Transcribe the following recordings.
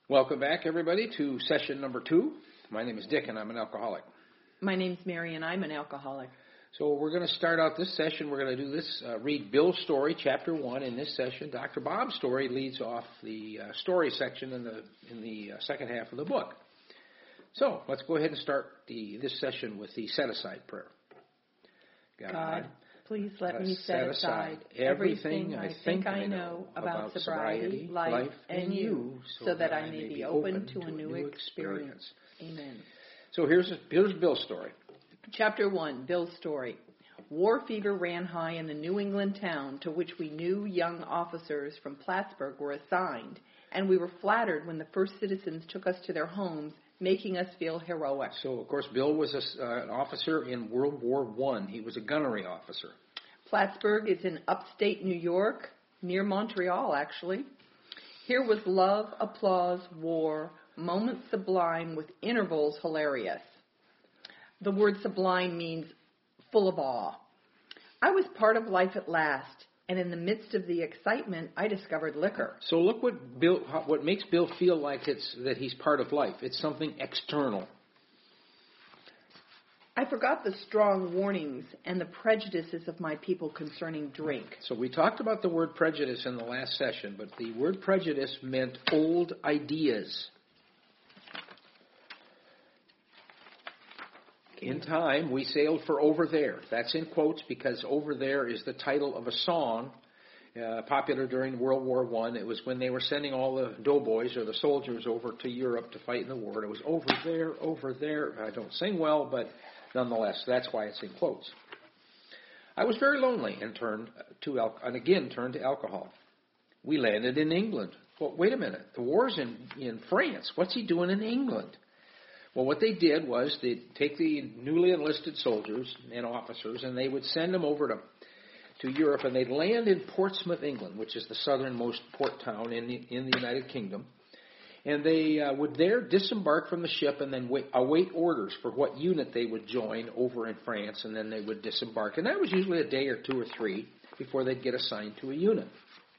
Welcome back, everybody, to session number 2. My name is Dick, and I'm an alcoholic. My name's Mary, and I'm an alcoholic. So we're going to start out this session. We're going to do this, read Bill's story, chapter 1 in this session. Dr. Bob's story leads off the story section in the second half of the book. So let's go ahead and start this session with the set-aside prayer. God, please let me set aside everything I think I know about sobriety, life, and you, so that I may be open to a new experience. Amen. So here's Bill's story. Chapter 1, Bill's story. War fever ran high in the New England town to which we new young officers from Plattsburgh were assigned, and we were flattered when the first citizens took us to their homes, making us feel heroic. So, of course, Bill was an officer in World War I. He was a gunnery officer. Plattsburgh is in upstate New York, near Montreal, actually. Here was love, applause, war, moments sublime with intervals hilarious. The word sublime means full of awe. I was part of life at last, and in the midst of the excitement, I discovered liquor. So look what makes Bill feel like that he's part of life. It's something external. I forgot the strong warnings and the prejudices of my people concerning drink. So we talked about the word prejudice in the last session, but the word prejudice meant old ideas. In time, we sailed for Over There. That's in quotes because Over There is the title of a song popular during World War I. It was when they were sending all the doughboys or the soldiers over to Europe to fight in the war. It was over there, over there. I don't sing well, but nonetheless, that's why it's in quotes. I was very lonely and turned to alcohol. We landed in England. Well, wait a minute. The war's in France. What's he doing in England? Well, what they did was they'd take the newly enlisted soldiers and officers, and they would send them over to Europe, and they'd land in Portsmouth, England, which is the southernmost port town in the United Kingdom. And they would there disembark from the ship and then await orders for what unit they would join over in France, and then they would disembark. And that was usually a day or 2 or 3 before they'd get assigned to a unit.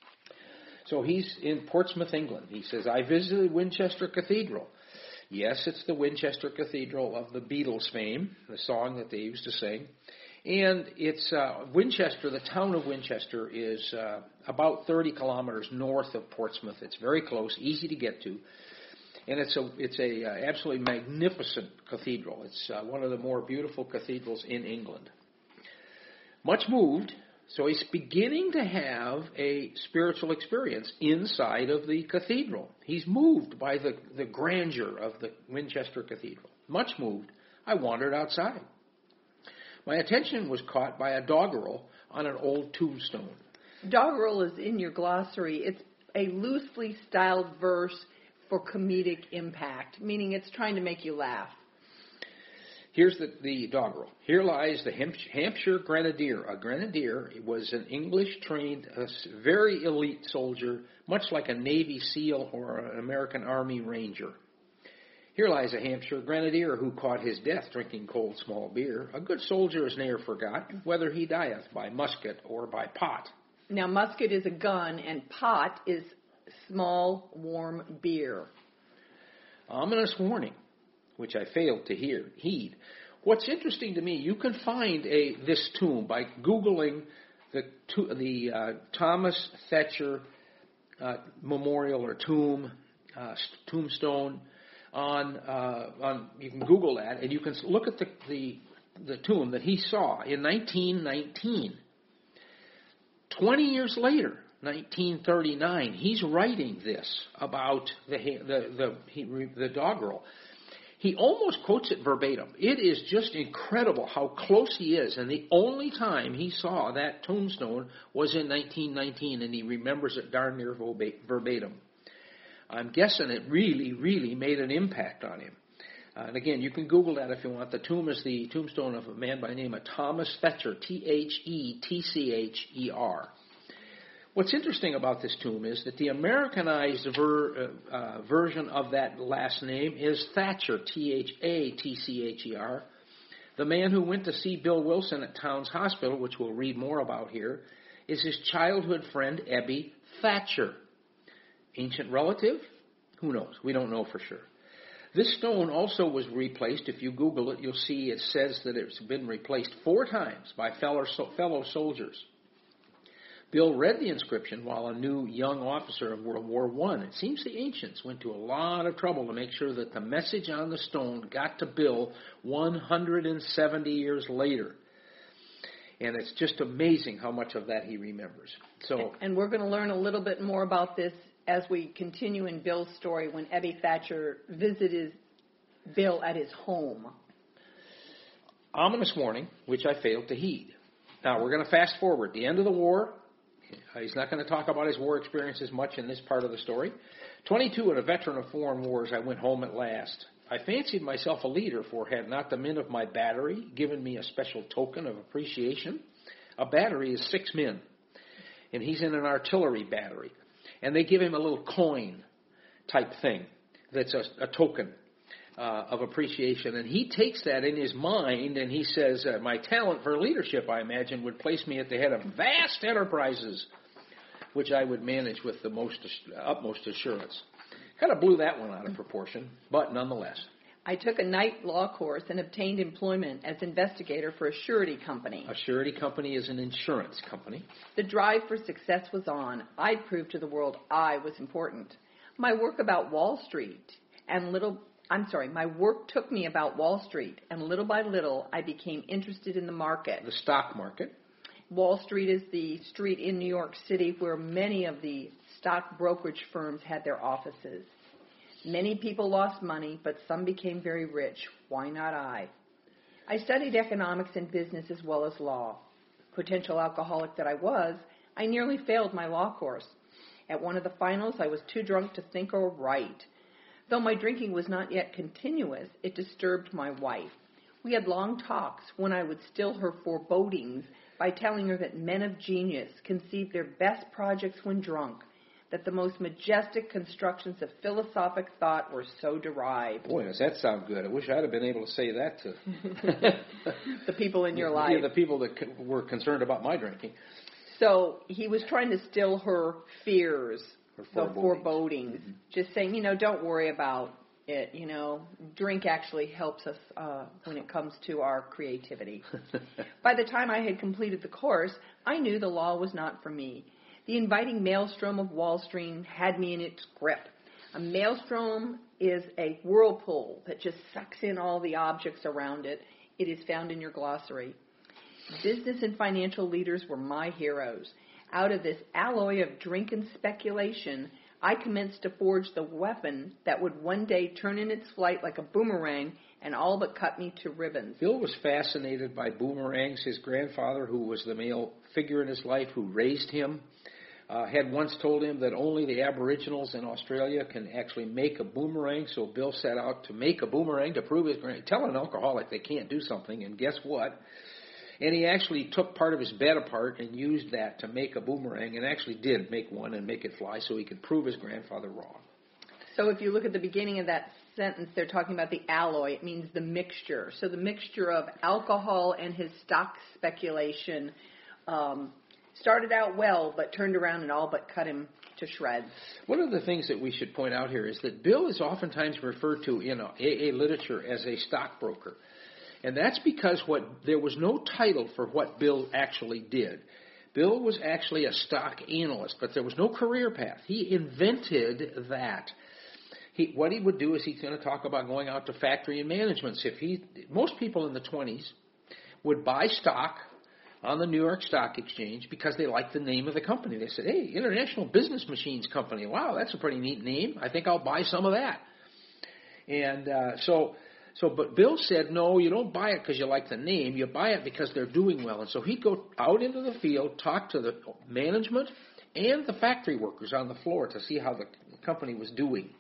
So he's in Portsmouth, England. He says, I visited Winchester Cathedral. Yes, it's the Winchester Cathedral of the Beatles fame, the song that they used to sing. And it's Winchester, the town of Winchester, is about 30 kilometers north of Portsmouth. It's very close, easy to get to. And it's a absolutely magnificent cathedral. It's one of the more beautiful cathedrals in England. Much moved, so he's beginning to have a spiritual experience inside of the cathedral. He's moved by the grandeur of the Winchester Cathedral. Much moved. I wandered outside. My attention was caught by a doggerel on an old tombstone. Doggerel is in your glossary. It's a loosely styled verse for comedic impact, meaning it's trying to make you laugh. Here's the doggerel. Here lies the Hampshire Grenadier. A grenadier was an English-trained, very elite soldier, much like a Navy SEAL or an American Army Ranger. Here lies a Hampshire Grenadier who caught his death drinking cold small beer. A good soldier is ne'er forgot, whether he dieth by musket or by pot. Now, musket is a gun, and pot is small, warm beer. Ominous warning, which I failed to heed. What's interesting to me, you can find this tomb by Googling the Thomas Thetcher memorial or tombstone on. You can Google that, and you can look at the tomb that he saw in 1919. 20 years later, 1939, he's writing this about the doggerel. He almost quotes it verbatim. It is just incredible how close he is. And the only time he saw that tombstone was in 1919, and he remembers it darn near verbatim. I'm guessing it really, really made an impact on him. And again, you can Google that if you want. The tomb is the tombstone of a man by the name of Thomas Thetcher, Thetcher. What's interesting about this tomb is that the Americanized version of that last name is Thatcher, Thatcher. The man who went to see Bill Wilson at Towns Hospital, which we'll read more about here, is his childhood friend, Ebby Thatcher. Ancient relative, Who knows? We don't know for sure. This stone also was replaced. If you Google it, you'll see it says that it's been replaced 4 times by fellow soldiers. Bill read the inscription while a new young officer of World War I. It seems the ancients went to a lot of trouble to make sure that the message on the stone got to Bill 170 years later. And it's just amazing how much of that he remembers. And we're going to learn a little bit more about this as we continue in Bill's story when Ebby Thatcher visited Bill at his home. Ominous warning, which I failed to heed. Now, we're going to fast forward. The end of the war. He's not going to talk about his war experiences much in this part of the story. 22 and a veteran of foreign wars, I went home at last. I fancied myself a leader, for had not the men of my battery given me a special token of appreciation. A battery is 6 men, and he's in an artillery battery. And they give him a little coin type thing that's a token of appreciation. And he takes that in his mind and he says, my talent for leadership, I imagine, would place me at the head of vast enterprises, which I would manage with the utmost assurance. Kind of blew that one out of proportion, but nonetheless. I took a night law course and obtained employment as investigator for a surety company. A surety company is an insurance company. The drive for success was on. I'd proved to the world I was important. My work took me about Wall Street, and little by little I became interested in the market. The stock market. Wall Street is the street in New York City where many of the stock brokerage firms had their offices. Many people lost money, but some became very rich. Why not I? I studied economics and business as well as law. Potential alcoholic that I was, I nearly failed my law course. At one of the finals, I was too drunk to think or write. Though my drinking was not yet continuous, it disturbed my wife. We had long talks when I would still her forebodings by telling her that men of genius conceived their best projects when drunk, that the most majestic constructions of philosophic thought were so derived. Boy, does that sound good. I wish I'd have been able to say that to the people in your life. Yeah, the people that were concerned about my drinking. So he was trying to still her fears, her forebodings. Mm-hmm. Just saying, don't worry about it. Drink actually helps us when it comes to our creativity. By the time I had completed the course, I knew the law was not for me. The inviting maelstrom of Wall Street had me in its grip. A maelstrom is a whirlpool that just sucks in all the objects around it. It is found in your glossary. Business and financial leaders were my heroes. Out of this alloy of drink and speculation, I commenced to forge the weapon that would one day turn in its flight like a boomerang and all but cut me to ribbons. Bill was fascinated by boomerangs. His grandfather, who was the male figure in his life who raised him, had once told him that only the Aboriginals in Australia can actually make a boomerang, so Bill set out to make a boomerang to prove tell an alcoholic they can't do something, and guess what? And he actually took part of his bed apart and used that to make a boomerang, and actually did make one and make it fly so he could prove his grandfather wrong. So if you look at the beginning of that sentence, they're talking about the alloy. It means the mixture. So the mixture of alcohol and his stock speculation started out well, but turned around and all but cut him to shreds. One of the things that we should point out here is that Bill is oftentimes referred to in AA literature as a stockbroker. And that's because there was no title for what Bill actually did. Bill was actually a stock analyst, but there was no career path. He invented that. What he would do is he's going to talk about going out to factory and managements. Most people in the 20s would buy stock on the New York Stock Exchange because they liked the name of the company. They said, hey, International Business Machines Company. Wow, that's a pretty neat name. I think I'll buy some of that. And but Bill said, no, you don't buy it because you like the name. You buy it because they're doing well. And so he'd go out into the field, talk to the management and the factory workers on the floor to see how the company was doing.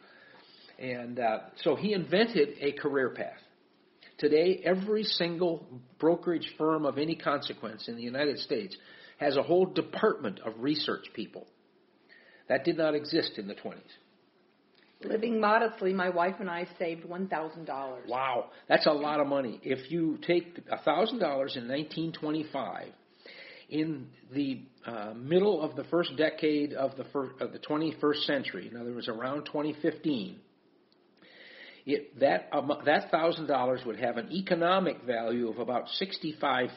And so he invented a career path. Today, every single brokerage firm of any consequence in the United States has a whole department of research people. That did not exist in the 20s. Living modestly, my wife and I saved $1,000. Wow, that's a lot of money. If you take $1,000 in 1925 in the middle of the first decade of the 21st century, in other words, around 2015, that $1,000 would have an economic value of about $65,000,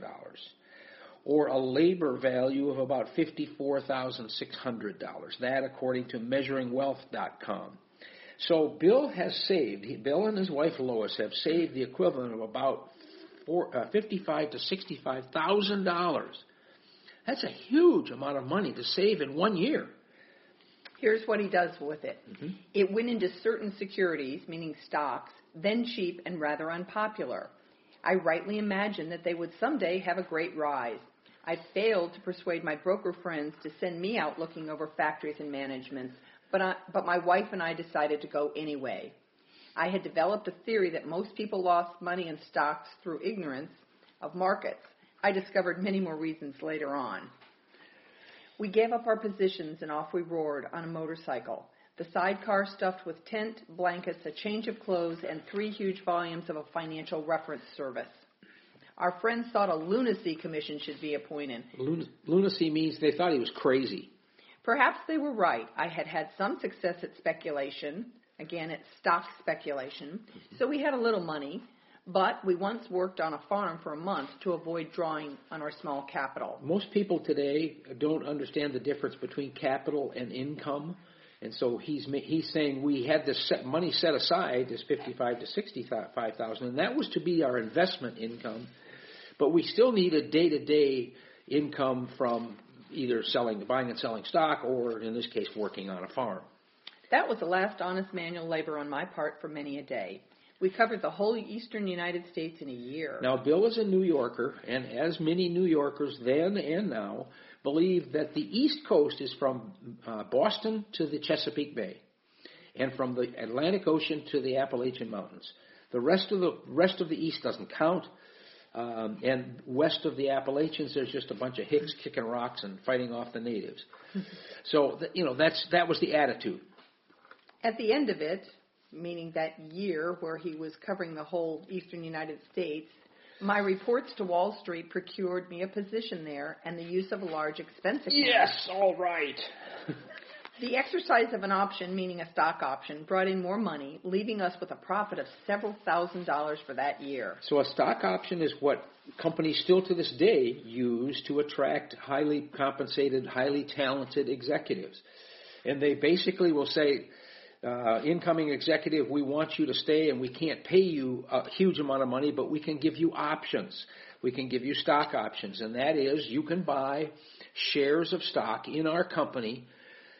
or a labor value of about $54,600. That according to MeasuringWealth.com. So Bill and his wife Lois have saved the equivalent of about $55,000 to $65,000. That's a huge amount of money to save in 1 year. Here's what he does with it. Mm-hmm. It went into certain securities, meaning stocks, then cheap and rather unpopular. I rightly imagined that they would someday have a great rise. I failed to persuade my broker friends to send me out looking over factories and managements, but my wife and I decided to go anyway. I had developed a theory that most people lost money in stocks through ignorance of markets. I discovered many more reasons later on. We gave up our positions and off we roared on a motorcycle. The sidecar stuffed with tent, blankets, a change of clothes, and 3 huge volumes of a financial reference service. Our friends thought a lunacy commission should be appointed. Lunacy means they thought he was crazy. Perhaps they were right. I had had some success at speculation. Again, it's stock speculation. So we had a little money, but we once worked on a farm for a month to avoid drawing on our small capital. Most people today don't understand the difference between capital and income. And so he's saying we had this money set aside, this $55,000 to $65,000, and that was to be our investment income. But we still need a day-to-day income from either buying and selling stock, or in this case, working on a farm. That was the last honest manual labor on my part for many a day. We covered the whole eastern United States in a year. Now, Bill is a New Yorker, and as many New Yorkers then and now believe that the East Coast is from Boston to the Chesapeake Bay, and from the Atlantic Ocean to the Appalachian Mountains. The rest of the East doesn't count, and west of the Appalachians, there's just a bunch of hicks kicking rocks and fighting off the natives. So, that was the attitude. At the end of it, meaning that year where he was covering the whole eastern United States, my reports to Wall Street procured me a position there and the use of a large expense account. Yes, all right. The exercise of an option, meaning a stock option, brought in more money, leaving us with a profit of several $1,000s for that year. So a stock option is what companies still to this day use to attract highly compensated, highly talented executives. And they basically will say, incoming executive, we want you to stay and we can't pay you a huge amount of money, but we can give you options. We can give you stock options. And that is, you can buy shares of stock in our company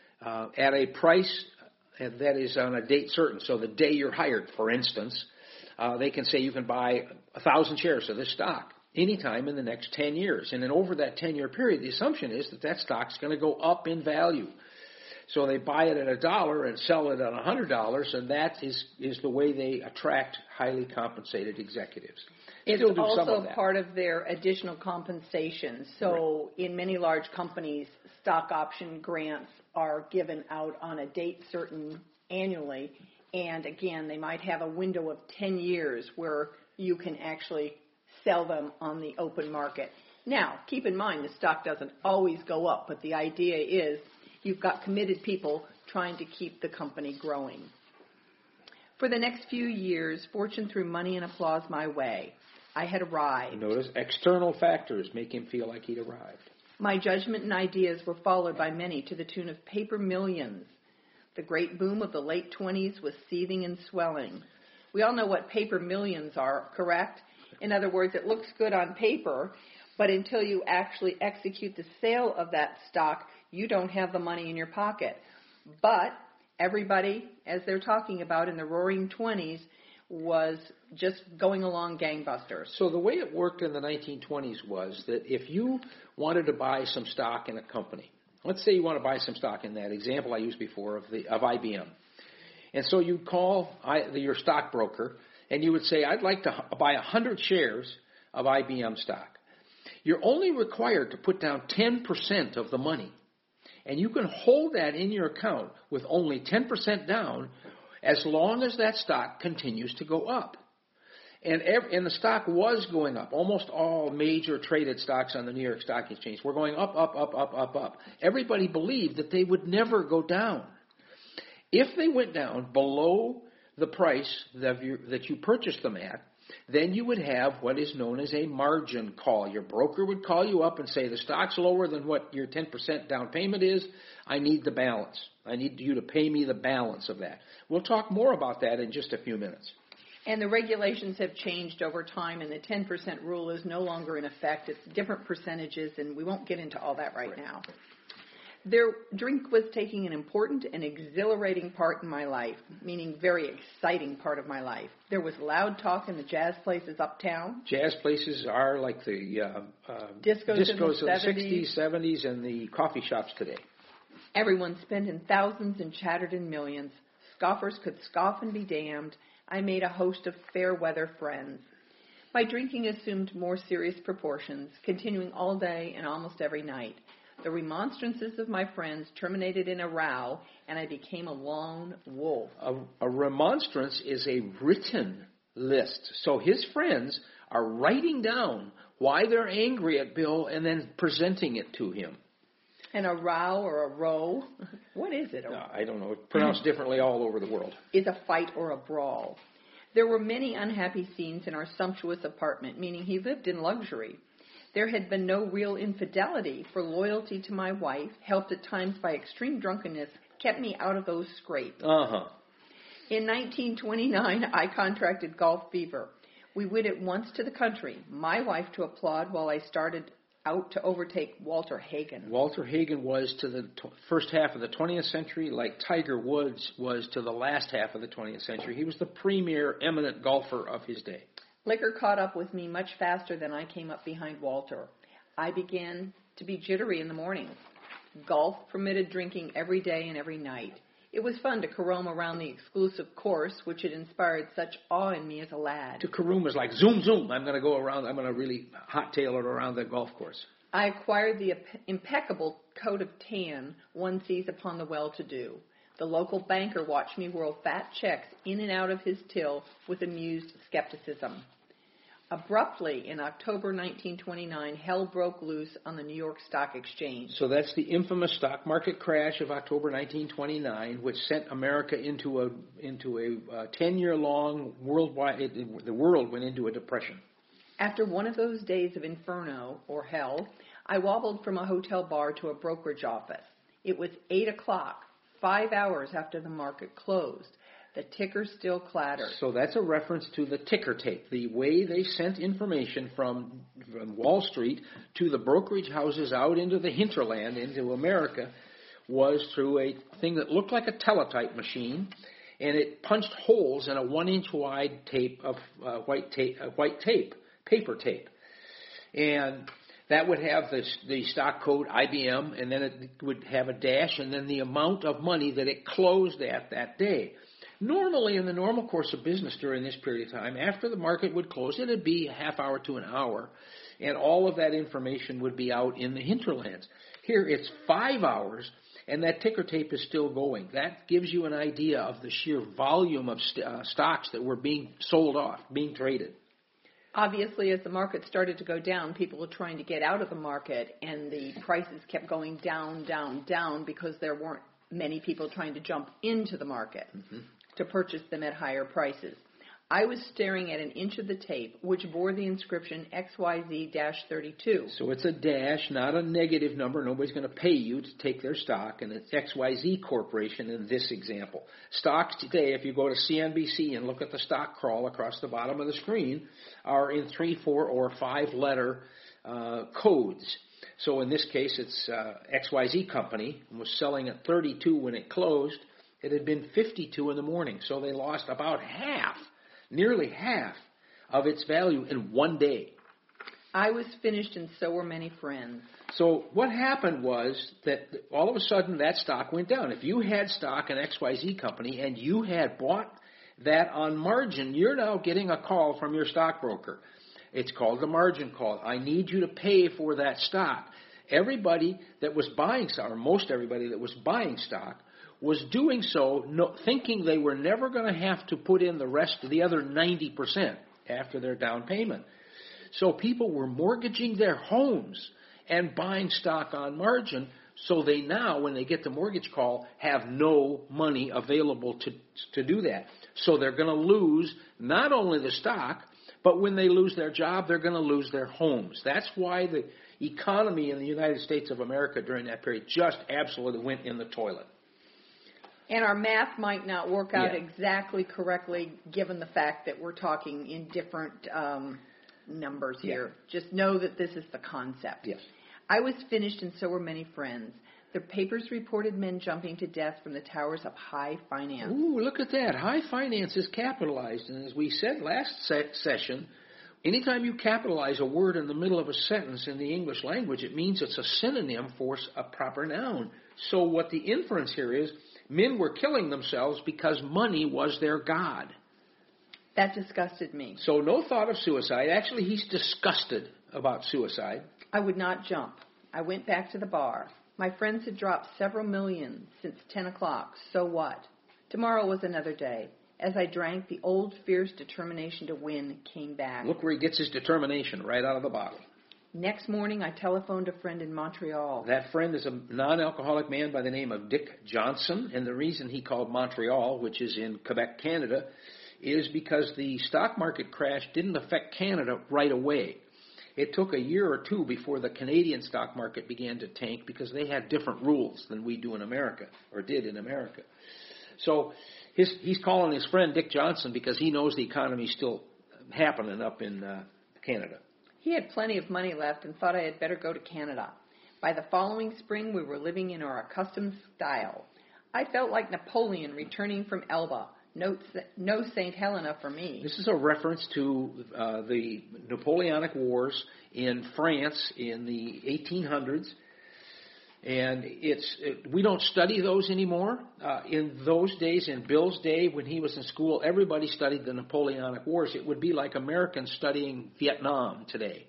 at a price that is on a date certain. So the day you're hired, for instance, they can say you can buy 1,000 shares of this stock anytime in the next 10 years. And then over that 10-year period, the assumption is that stock's going to go up in value. So they buy it at $1 and sell it at $100, and that is the way they attract highly compensated executives. It's also part of their additional compensation. So in many large companies, stock option grants are given out on a date certain annually. And again, they might have a window of 10 years where you can actually sell them on the open market. Now, keep in mind, the stock doesn't always go up, but the idea is you've got committed people trying to keep the company growing. For the next few years, fortune threw money and applause my way. I had arrived. Notice external factors make him feel like he'd arrived. My judgment and ideas were followed by many to the tune of paper millions. The great boom of the late 20s was seething and swelling. We all know what paper millions are, correct? In other words, it looks good on paper, but until you actually execute the sale of that stock, you don't have the money in your pocket. But everybody, as they're talking about in the roaring 20s, was just going along gangbusters. So the way it worked in the 1920s was that if you wanted to buy some stock in a company, let's say you want to buy some stock in that example I used before of IBM. And so you'd call your stockbroker and you would say, I'd like to buy 100 shares of IBM stock. You're only required to put down 10% of the money. And you can hold that in your account with only 10% down as long as that stock continues to go up. And the stock was going up. Almost all major traded stocks on the New York Stock Exchange were going up, up, up, up, up, up. Everybody believed that they would never go down. If they went down below the price that you purchased them at, then you would have what is known as a margin call. Your broker would call you up and say, the stock's lower than what your 10% down payment is. I need the balance. I need you to pay me the balance of that. We'll talk more about that in just a few minutes. And the regulations have changed over time, and the 10% rule is no longer in effect. It's different percentages, and we won't get into all that right now. Drink was taking an important and exhilarating part in my life, meaning very exciting part of my life. There was loud talk in the jazz places uptown. Jazz places are like the discos of the 60s, 70s, and the coffee shops today. Everyone spent in thousands and chattered in millions. Scoffers could scoff and be damned. I made a host of fair-weather friends. My drinking assumed more serious proportions, continuing all day and almost every night. The remonstrances of my friends terminated in a row, and I became a lone wolf. A remonstrance is a written list. So his friends are writing down why they're angry at Bill and then presenting it to him. And a row or a row, what is it? I don't know. It's pronounced differently all over the world. Is a fight or a brawl. There were many unhappy scenes in our sumptuous apartment, meaning he lived in luxury. There had been no real infidelity, for loyalty to my wife, helped at times by extreme drunkenness, kept me out of those scrapes. In 1929, I contracted golf fever. We went at once to the country, my wife to applaud while I started out to overtake Walter Hagen. Walter Hagen was to the first half of the 20th century like Tiger Woods was to the last half of the 20th century. He was the premier eminent golfer of his day. Liquor caught up with me much faster than I came up behind Walter. I began to be jittery in the mornings. Golf permitted drinking every day and every night. It was fun to carom around the exclusive course, which had inspired such awe in me as a lad. To carom was like, zoom, zoom, I'm going to go around, I'm going to really hot-tail it around the golf course. I acquired the impeccable coat of tan one sees upon the well-to-do. The local banker watched me whirl fat checks in and out of his till with amused skepticism. Abruptly, in October 1929, hell broke loose on the New York Stock Exchange. So that's the infamous stock market crash of October 1929, which sent America into a 10-year-long worldwide. The world went into a depression. After one of those days of inferno, or hell, I wobbled from a hotel bar to a brokerage office. It was 8 o'clock, 5 hours after the market closed. The ticker still clattered. So that's a reference to the ticker tape. The way they sent information from Wall Street to the brokerage houses out into the hinterland, into America, was through a thing that looked like a teletype machine, and it punched holes in a 1-inch wide tape of white tape, paper tape. And that would have the stock code IBM, and then it would have a dash, and then the amount of money that it closed at that day. Normally, in the normal course of business during this period of time, after the market would close, it would be a half hour to an hour, and all of that information would be out in the hinterlands. Here, it's 5 hours, and that ticker tape is still going. That gives you an idea of the sheer volume of stocks that were being sold off, being traded. Obviously, as the market started to go down, people were trying to get out of the market, and the prices kept going down, down, down, because there weren't many people trying to jump into the market to purchase them at higher prices. I was staring at an inch of the tape, which bore the inscription XYZ-32. So it's a dash, not a negative number. Nobody's going to pay you to take their stock, and it's XYZ Corporation in this example. Stocks today, if you go to CNBC and look at the stock crawl across the bottom of the screen, are in 3, 4, or 5-letter codes. So in this case, it's XYZ Company was selling at 32 when it closed. It had been 52 in the morning, so they lost about half, nearly half of its value in one day. I was finished, and so were many friends. So what happened was that all of a sudden that stock went down. If you had stock in XYZ Company and you had bought that on margin, you're now getting a call from your stockbroker. It's called the margin call. I need you to pay for that stock. Everybody that was buying stock, or most everybody that was buying stock, was doing so thinking they were never going to have to put in the rest of the other 90%. after their down payment. So people were mortgaging their homes and buying stock on margin, so they now, when they get the mortgage call, have no money available to do that. So they're going to lose not only the stock, but when they lose their job, they're going to lose their homes. That's why the economy in the United States of America during that period just absolutely went in the toilet. And our math might not work out exactly correctly, given the fact that we're talking in different numbers here. Just know that this is the concept. Yes. I was finished, and so were many friends. The papers reported men jumping to death from the towers of high finance. Ooh, look at that. High finance is capitalized. And as we said last session, anytime you capitalize a word in the middle of a sentence in the English language, it means it's a synonym for a proper noun. So what the inference here is, men were killing themselves because money was their god. That disgusted me. So no thought of suicide. Actually, he's disgusted about suicide. I would not jump. I went back to the bar. My friends had dropped several million since 10 o'clock. So what? Tomorrow was another day. As I drank, the old fierce determination to win came back. Look where he gets his determination, right out of the bottle. Next morning, I telephoned a friend in Montreal. That friend is a non-alcoholic man by the name of Dick Johnson, and the reason he called Montreal, which is in Quebec, Canada, is because the stock market crash didn't affect Canada right away. It took a year or two before the Canadian stock market began to tank because they had different rules than we do in America, or did in America. So he's calling his friend Dick Johnson because he knows the economy's still happening up in Canada. He had plenty of money left and thought I had better go to Canada. By the following spring, we were living in our accustomed style. I felt like Napoleon returning from Elba. No St. Helena for me. This is a reference to the Napoleonic Wars in France in the 1800s. And we don't study those anymore. In those days, in Bill's day, when he was in school, everybody studied the Napoleonic Wars. It would be like Americans studying Vietnam today.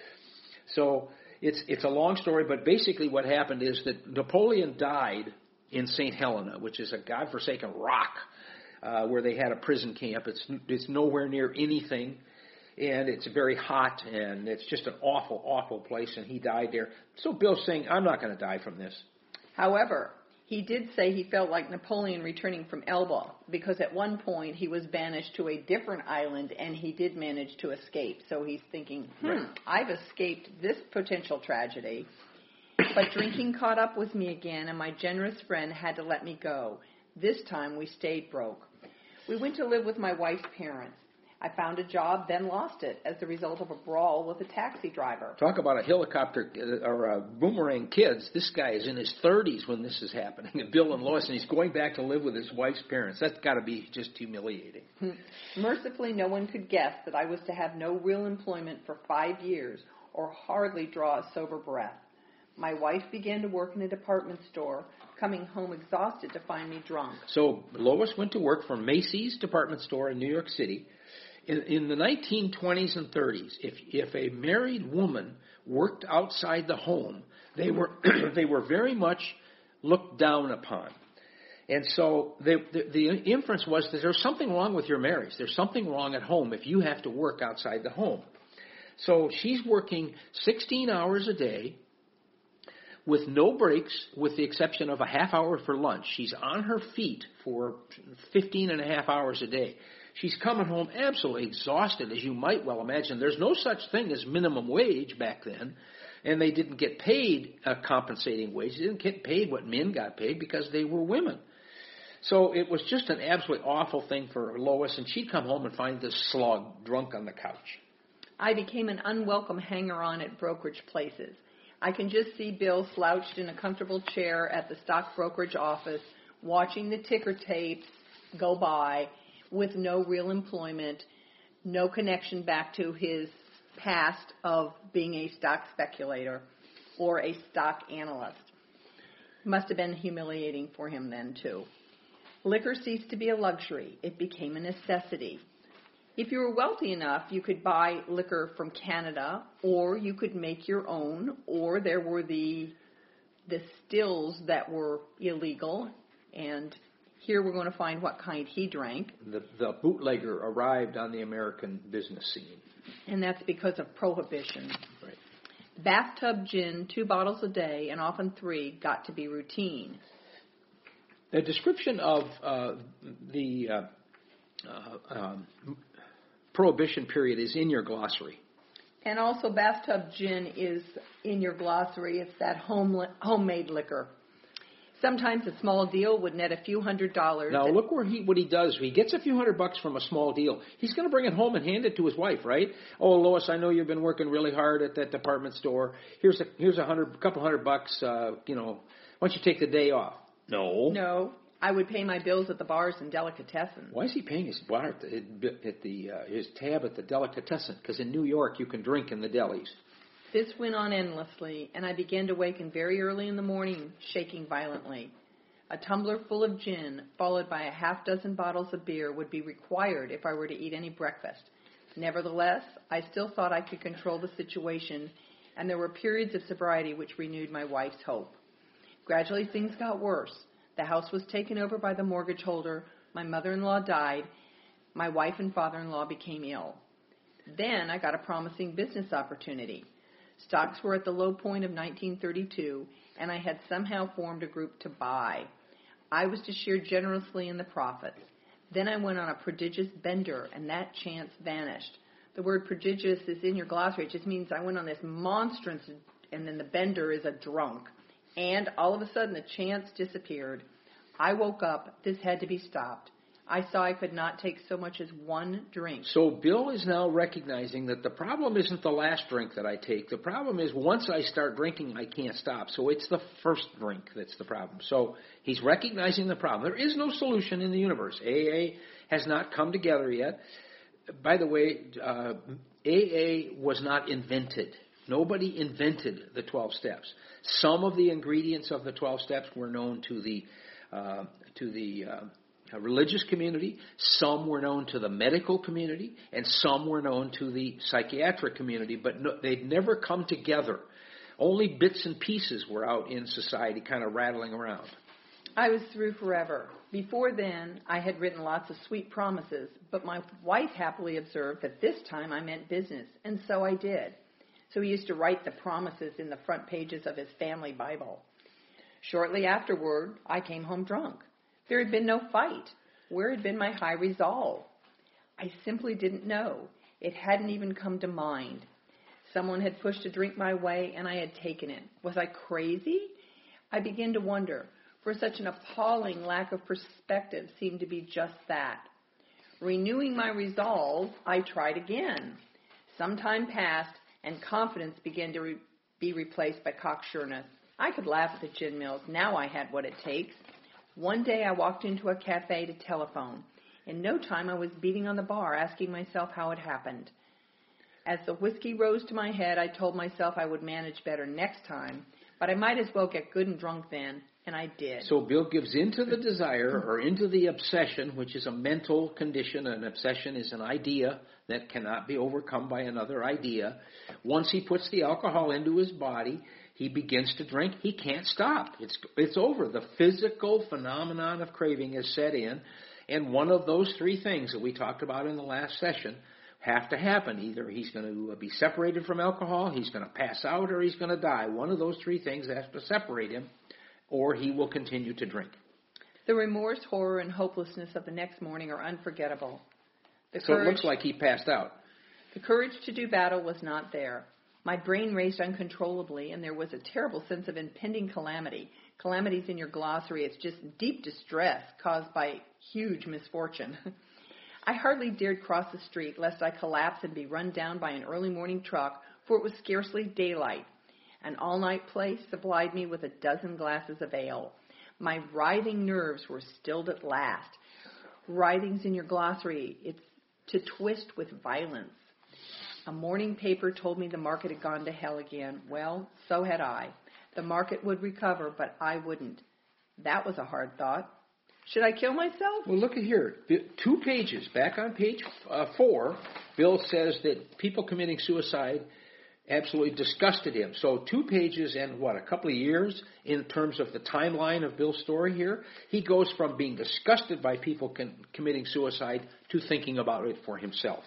So it's a long story, but basically what happened is that Napoleon died in St. Helena, which is a godforsaken rock where they had a prison camp. It's nowhere near anything. And it's very hot, and it's just an awful, awful place, and he died there. So Bill's saying, I'm not going to die from this. However, he did say he felt like Napoleon returning from Elba, because at one point he was banished to a different island, and he did manage to escape. So he's thinking, I've escaped this potential tragedy. But drinking caught up with me again, and my generous friend had to let me go. This time we stayed broke. We went to live with my wife's parents. I found a job, then lost it as the result of a brawl with a taxi driver. Talk about a helicopter or a boomerang kids. This guy is in his 30s when this is happening. And Bill and Lois, and he's going back to live with his wife's parents. That's got to be just humiliating. Mercifully, no one could guess that I was to have no real employment for 5 years or hardly draw a sober breath. My wife began to work in a department store, coming home exhausted to find me drunk. So Lois went to work for Macy's department store in New York City. In the 1920s and 30s, if a married woman worked outside the home, they were very much looked down upon. And so the inference was that there's something wrong with your marriage. There's something wrong at home if you have to work outside the home. So she's working 16 hours a day with no breaks, with the exception of a half hour for lunch. She's on her feet for 15 and a half hours a day. She's coming home absolutely exhausted, as you might well imagine. There's no such thing as minimum wage back then, and they didn't get paid a compensating wage. They didn't get paid what men got paid because they were women. So it was just an absolutely awful thing for Lois, and she'd come home and find this slug drunk on the couch. I became an unwelcome hanger-on at brokerage places. I can just see Bill slouched in a comfortable chair at the stock brokerage office, watching the ticker tapes go by, with no real employment, no connection back to his past of being a stock speculator or a stock analyst. Must have been humiliating for him then, too. Liquor ceased to be a luxury. It became a necessity. If you were wealthy enough, you could buy liquor from Canada, or you could make your own, or there were the stills that were illegal, and Here we're going to find what kind he drank. The bootlegger arrived on the American business scene. And that's because of Prohibition. Right. Bathtub gin, 2 bottles a day, and often 3, got to be routine. The description of the Prohibition period is in your glossary. And also bathtub gin is in your glossary. It's that homemade liquor. Sometimes a small deal would net a few $100s. Now look what he does. He gets a few $100 from a small deal. He's going to bring it home and hand it to his wife, right? Oh, Lois, I know you've been working really hard at that department store. Here's a couple $100. Why don't you take the day off? No. I would pay my bills at the bars and delicatessen. Why is he paying his bar his tab at the delicatessen? Because in New York you can drink in the delis. This went on endlessly, and I began to waken very early in the morning, shaking violently. A tumbler full of gin, followed by a half-dozen bottles of beer, would be required if I were to eat any breakfast. Nevertheless, I still thought I could control the situation, and there were periods of sobriety which renewed my wife's hope. Gradually, things got worse. The house was taken over by the mortgage holder. My mother-in-law died. My wife and father-in-law became ill. Then I got a promising business opportunity. Stocks were at the low point of 1932, and I had somehow formed a group to buy. I was to share generously in the profits. Then I went on a prodigious bender, and that chance vanished. The word prodigious is in your glossary. It just means I went on this monstrance, and then the bender is a drunk. And all of a sudden, the chance disappeared. I woke up. This had to be stopped. I saw I could not take so much as one drink. So Bill is now recognizing that the problem isn't the last drink that I take. The problem is once I start drinking, I can't stop. So it's the first drink that's the problem. So he's recognizing the problem. There is no solution in the universe. AA has not come together yet. By the way, AA was not invented. Nobody invented the 12 steps. Some of the ingredients of the 12 steps were known to the religious community, some were known to the medical community, and some were known to the psychiatric community, but they'd never come together. Only bits and pieces were out in society kind of rattling around. I was through forever. Before then, I had written lots of sweet promises, but my wife happily observed that this time I meant business, and so I did. So he used to write the promises in the front pages of his family Bible. Shortly afterward, I came home drunk. There had been no fight. Where had been my high resolve? I simply didn't know. It hadn't even come to mind. Someone had pushed a drink my way, and I had taken it. Was I crazy? I began to wonder, for such an appalling lack of perspective seemed to be just that. Renewing my resolve, I tried again. Some time passed, and confidence began to be replaced by cocksureness. I could laugh at the gin mills. Now I had what it takes. One day I walked into a cafe to telephone. In no time I was beating on the bar, asking myself how it happened. As the whiskey rose to my head, I told myself I would manage better next time, but I might as well get good and drunk then, and I did. So Bill gives into the desire or into the obsession, which is a mental condition. An obsession is an idea that cannot be overcome by another idea. Once he puts the alcohol into his body, he begins to drink. He can't stop. It's over. The physical phenomenon of craving is set in, and one of those three things that we talked about in the last session have to happen. Either he's going to be separated from alcohol, he's going to pass out, or he's going to die. One of those three things has to separate him, or he will continue to drink. The remorse, horror, and hopelessness of the next morning are unforgettable. So it looks like he passed out. The courage to do battle was not there. My brain raced uncontrollably, and there was a terrible sense of impending calamity. Calamity's in your glossary. It's just deep distress caused by huge misfortune. I hardly dared cross the street lest I collapse and be run down by an early morning truck, for it was scarcely daylight. An all-night place supplied me with a dozen glasses of ale. My writhing nerves were stilled at last. Writhing's in your glossary. It's to twist with violence. A morning paper told me the market had gone to hell again. Well, so had I. The market would recover, but I wouldn't. That was a hard thought. Should I kill myself? Well, look at here. 2 pages. Back on page 4, Bill says that people committing suicide absolutely disgusted him. So 2 pages and a couple of years in terms of the timeline of Bill's story here, he goes from being disgusted by people committing suicide to thinking about it for himself.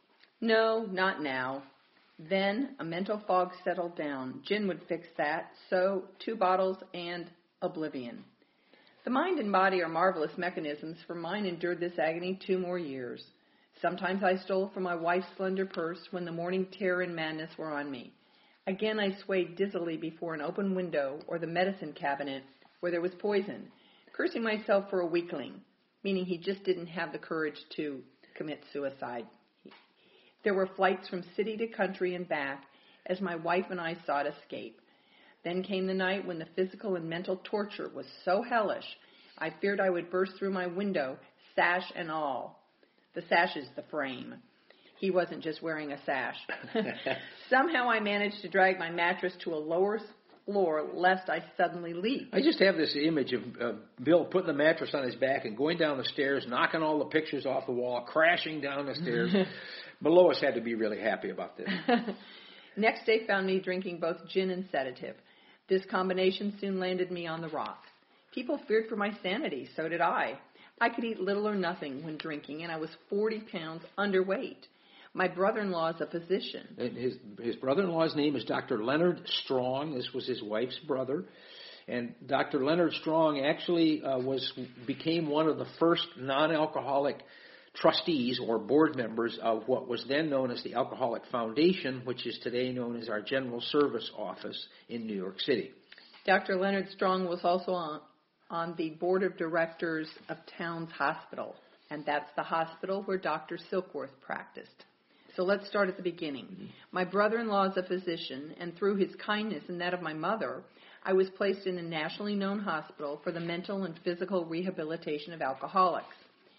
No, not now. Then a mental fog settled down. Gin would fix that, so 2 bottles and oblivion. The mind and body are marvelous mechanisms, for mine endured this agony 2 more years. Sometimes I stole from my wife's slender purse when the morning terror and madness were on me. Again I swayed dizzily before an open window or the medicine cabinet where there was poison, cursing myself for a weakling, meaning he just didn't have the courage to commit suicide. There were flights from city to country and back as my wife and I sought escape. Then came the night when the physical and mental torture was so hellish, I feared I would burst through my window, sash and all. The sash is the frame. He wasn't just wearing a sash. Somehow I managed to drag my mattress to a lower floor lest I suddenly leap. I just have this image of Bill putting the mattress on his back and going down the stairs, knocking all the pictures off the wall, crashing down the stairs. But Lois had to be really happy about this. Next day found me drinking both gin and sedative. This combination soon landed me on the rocks. People feared for my sanity, so did I. I could eat little or nothing when drinking, and I was 40 pounds underweight. My brother-in-law is a physician. And his brother-in-law's name is Dr. Leonard Strong. This was his wife's brother. And Dr. Leonard Strong actually became one of the first non-alcoholic trustees or board members of what was then known as the Alcoholic Foundation, which is today known as our General Service Office in New York City. Dr. Leonard Strong was also on the board of directors of Towns Hospital, and that's the hospital where Dr. Silkworth practiced. So let's start at the beginning. Mm-hmm. My brother-in-law is a physician, and through his kindness and that of my mother, I was placed in a nationally known hospital for the mental and physical rehabilitation of alcoholics.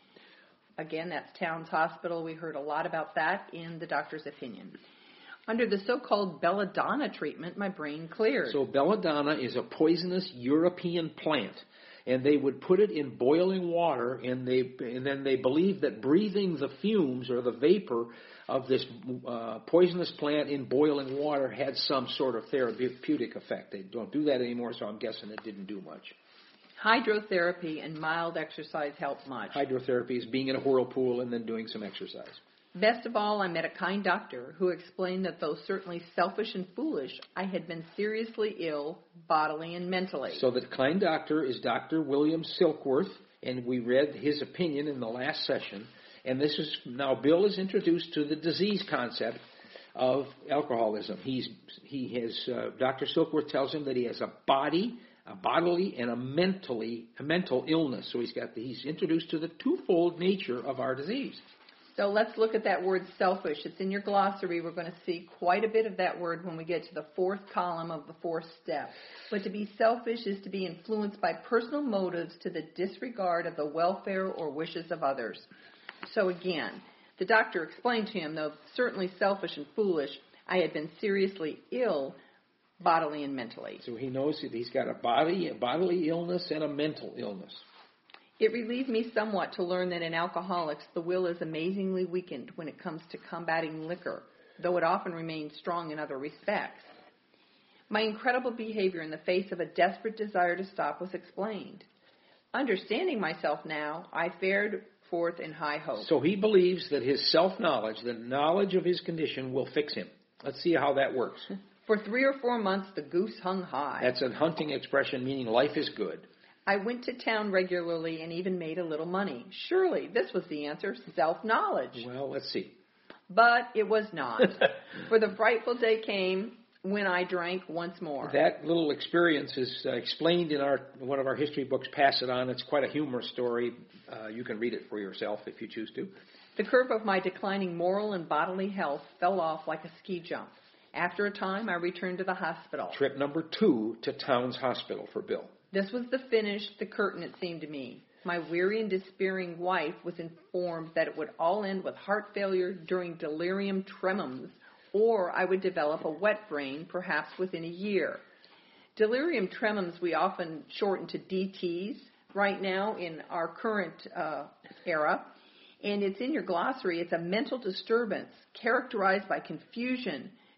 Again, that's Towns Hospital. We heard a lot about that in the doctor's opinion. Under the so-called belladonna treatment, my brain cleared. So belladonna is a poisonous European plant, and they would put it in boiling water, and then they believed that breathing the fumes or the vapor of this poisonous plant in boiling water had some sort of therapeutic effect. They don't do that anymore, so I'm guessing it didn't do much. Hydrotherapy and mild exercise helped much. Hydrotherapy is being in a whirlpool and then doing some exercise. Best of all, I met a kind doctor who explained that though certainly selfish and foolish, I had been seriously ill, bodily and mentally. So the kind doctor is Dr. William Silkworth, and we read his opinion in the last session. And this is now Bill is introduced to the disease concept of alcoholism. Dr. Silkworth tells him that he has a bodily and a mental illness. So he's introduced to the twofold nature of our disease. So let's look at that word selfish. It's in your glossary. We're going to see quite a bit of that word when we get to the 4th column of the 4th step. But to be selfish is to be influenced by personal motives to the disregard of the welfare or wishes of others. So again, the doctor explained to him, though certainly selfish and foolish, I had been seriously ill, bodily and mentally. So he knows that he's got a bodily illness and a mental illness. It relieved me somewhat to learn that in alcoholics, the will is amazingly weakened when it comes to combating liquor, though it often remains strong in other respects. My incredible behavior in the face of a desperate desire to stop was explained. Understanding myself now, I fared forth in high hope. So he believes that his self-knowledge, the knowledge of his condition, will fix him. Let's see how that works. For 3 or 4 months, the goose hung high. That's a hunting expression meaning life is good. I went to town regularly and even made a little money. Surely this was the answer, self-knowledge. Well, let's see. But it was not. For the frightful day came when I drank once more. That little experience is explained in one of our history books, Pass It On. It's quite a humorous story. You can read it for yourself if you choose to. The curve of my declining moral and bodily health fell off like a ski jump. After a time, I returned to the hospital. Trip number 2 to Towns Hospital for Bill. This was the finish, the curtain, it seemed to me. My weary and despairing wife was informed that it would all end with heart failure during delirium tremens, or I would develop a wet brain, perhaps within a year. Delirium tremens we often shorten to DTs right now in our current era, and it's in your glossary. It's a mental disturbance characterized by confusion,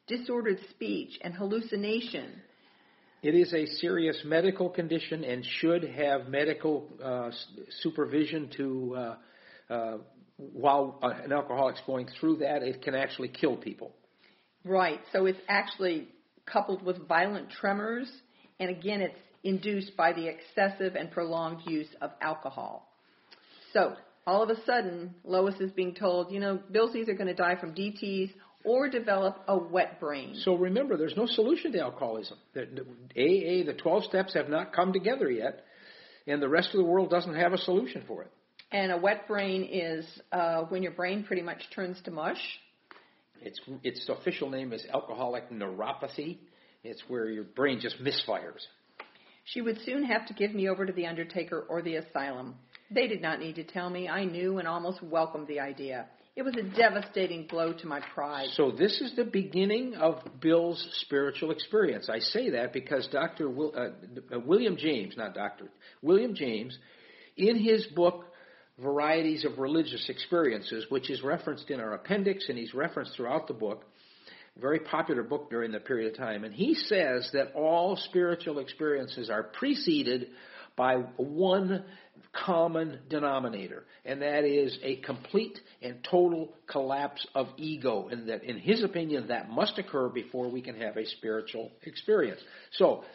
disordered speech, and hallucination. It is a serious medical condition and should have medical supervision to, while an alcoholic's going through that, it can actually kill people. Right. So it's actually coupled with violent tremors, and again, it's induced by the excessive and prolonged use of alcohol. So all of a sudden, Lois is being told, Bill's either going to die from DTs or develop a wet brain. So remember, there's no solution to alcoholism. AA, the 12 steps have not come together yet, and the rest of the world doesn't have a solution for it. And a wet brain is when your brain pretty much turns to mush. Its official name is alcoholic neuropathy. It's where your brain just misfires. She would soon have to give me over to the undertaker or the asylum. They did not need to tell me. I knew and almost welcomed the idea. It was a devastating blow to my pride. So this is the beginning of Bill's spiritual experience. I say that because William James, in his book, Varieties of Religious Experiences, which is referenced in our appendix and he's referenced throughout the book, very popular book during that period of time, and he says that all spiritual experiences are preceded by one common denominator, and that is a complete and total collapse of ego, and that, in his opinion, that must occur before we can have a spiritual experience. So,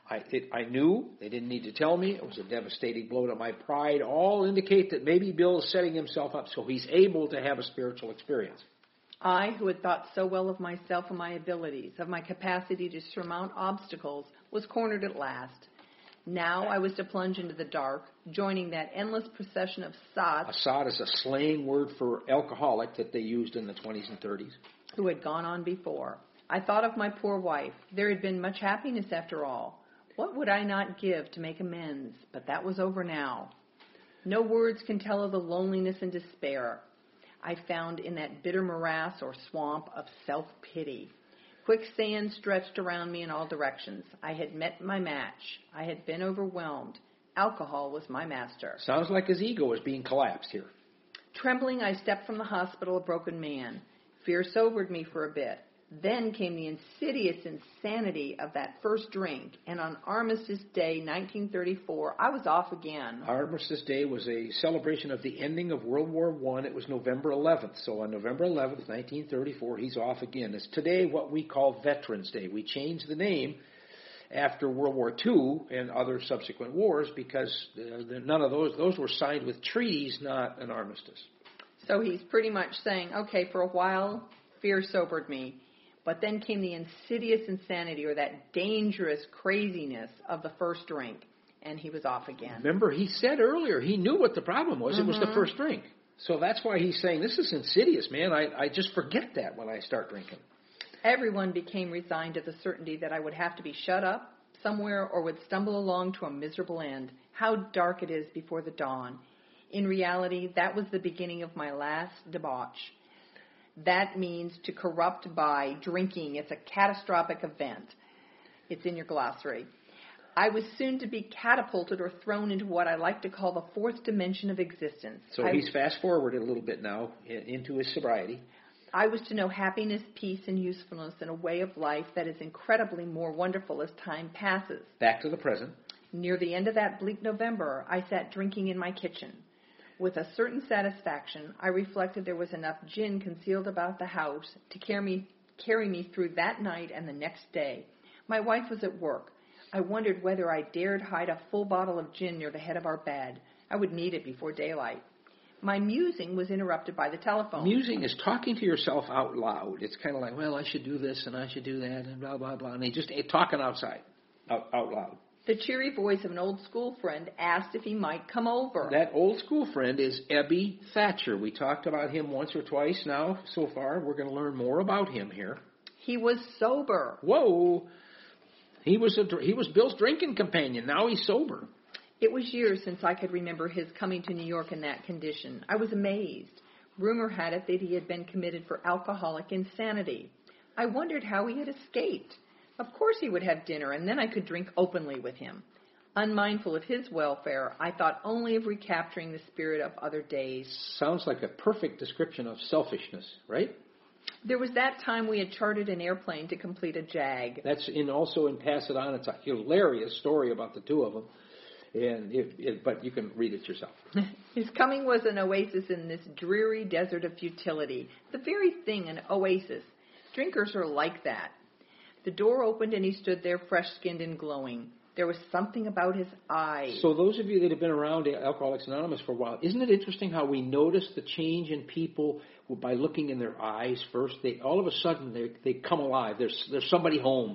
I knew, they didn't need to tell me, it was a devastating blow to my pride, all indicate that maybe Bill is setting himself up so he's able to have a spiritual experience. I, who had thought so well of myself and my abilities, of my capacity to surmount obstacles, was cornered at last. Now I was to plunge into the dark, joining that endless procession of sots. A sot is a slang word for alcoholic that they used in the 20s and 30s. Who had gone on before. I thought of my poor wife. There had been much happiness after all. What would I not give to make amends? But that was over now. No words can tell of the loneliness and despair I found in that bitter morass or swamp of self-pity. Quicksand stretched around me in all directions. I had met my match. I had been overwhelmed. Alcohol was my master. Sounds like his ego is being collapsed here. Trembling, I stepped from the hospital a broken man. Fear sobered me for a bit. Then came the insidious insanity of that first drink, and on Armistice Day, 1934, I was off again. Armistice Day was a celebration of the ending of World War I. It was November 11th. So on November 11th, 1934, he's off again. It's today what we call Veterans Day. We changed the name after World War II and other subsequent wars because none of those were signed with treaties, not an armistice. So he's pretty much saying, okay, for a while, fear sobered me. But then came the insidious insanity or that dangerous craziness of the first drink, and he was off again. Remember, he said earlier he knew what the problem was. It was the first drink. So that's why he's saying, this is insidious, man. I just forget that when I start drinking. Everyone became resigned to the certainty that I would have to be shut up somewhere or would stumble along to a miserable end. How dark it is before the dawn. In reality, that was the beginning of my last debauch. That means to corrupt by drinking. It's a catastrophic event. It's in your glossary. I was soon to be catapulted or thrown into what I like to call the fourth dimension of existence. So he's fast-forwarded a little bit now into his sobriety. I was to know happiness, peace, and usefulness in a way of life that is incredibly more wonderful as time passes. Back to the present. Near the end of that bleak November, I sat drinking in my kitchen. With a certain satisfaction, I reflected there was enough gin concealed about the house to carry me through that night and the next day. My wife was at work. I wondered whether I dared hide a full bottle of gin near the head of our bed. I would need it before daylight. My musing was interrupted by the telephone. Musing is talking to yourself out loud. It's kind of like, well, I should do this and I should do that and blah, blah, blah. And he's just talking outside, out loud. The cheery voice of an old school friend asked if he might come over. That old school friend is Ebby Thatcher. We talked about him once or twice now so far. We're going to learn more about him here. He was sober. Whoa. He was Bill's drinking companion. Now he's sober. It was years since I could remember his coming to New York in that condition. I was amazed. Rumor had it that he had been committed for alcoholic insanity. I wondered how he had escaped. Of course he would have dinner, and then I could drink openly with him. Unmindful of his welfare, I thought only of recapturing the spirit of other days. Sounds like a perfect description of selfishness, right? There was that time we had chartered an airplane to complete a JAG. That's also in Pass It On. It's a hilarious story about the two of them. But you can read it yourself. His coming was an oasis in this dreary desert of futility. The very thing, an oasis. Drinkers are like that. The door opened and he stood there fresh-skinned and glowing. There was something about his eyes. So those of you that have been around Alcoholics Anonymous for a while, isn't it interesting how we notice the change in people by looking in their eyes first? All of a sudden they come alive. There's somebody home.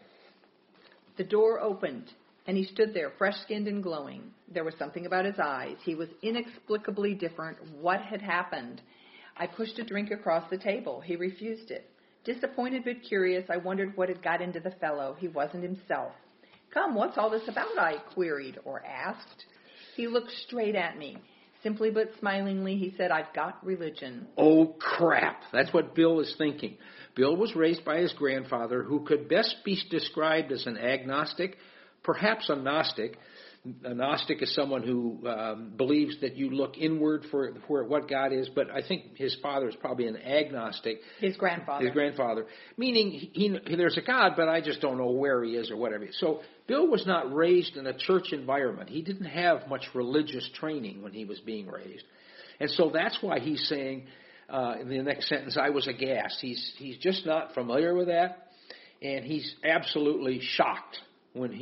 The door opened and he stood there fresh-skinned and glowing. There was something about his eyes. He was inexplicably different. What had happened? I pushed a drink across the table. He refused it. Disappointed but curious, I wondered what had got into the fellow. He wasn't himself. Come, what's all this about? I queried or asked. He looked straight at me. Simply but smilingly, he said, I've got religion. Oh, crap. That's what Bill is thinking. Bill was raised by his grandfather, who could best be described as an agnostic, perhaps a Gnostic. A Gnostic is someone who believes that you look inward for what God is, but I think his father is probably an agnostic. His grandfather. Meaning there's a God, but I just don't know where he is or whatever. So Bill was not raised in a church environment. He didn't have much religious training when he was being raised. And so that's why he's saying in the next sentence, I was aghast. He's just not familiar with that, and he's absolutely shocked when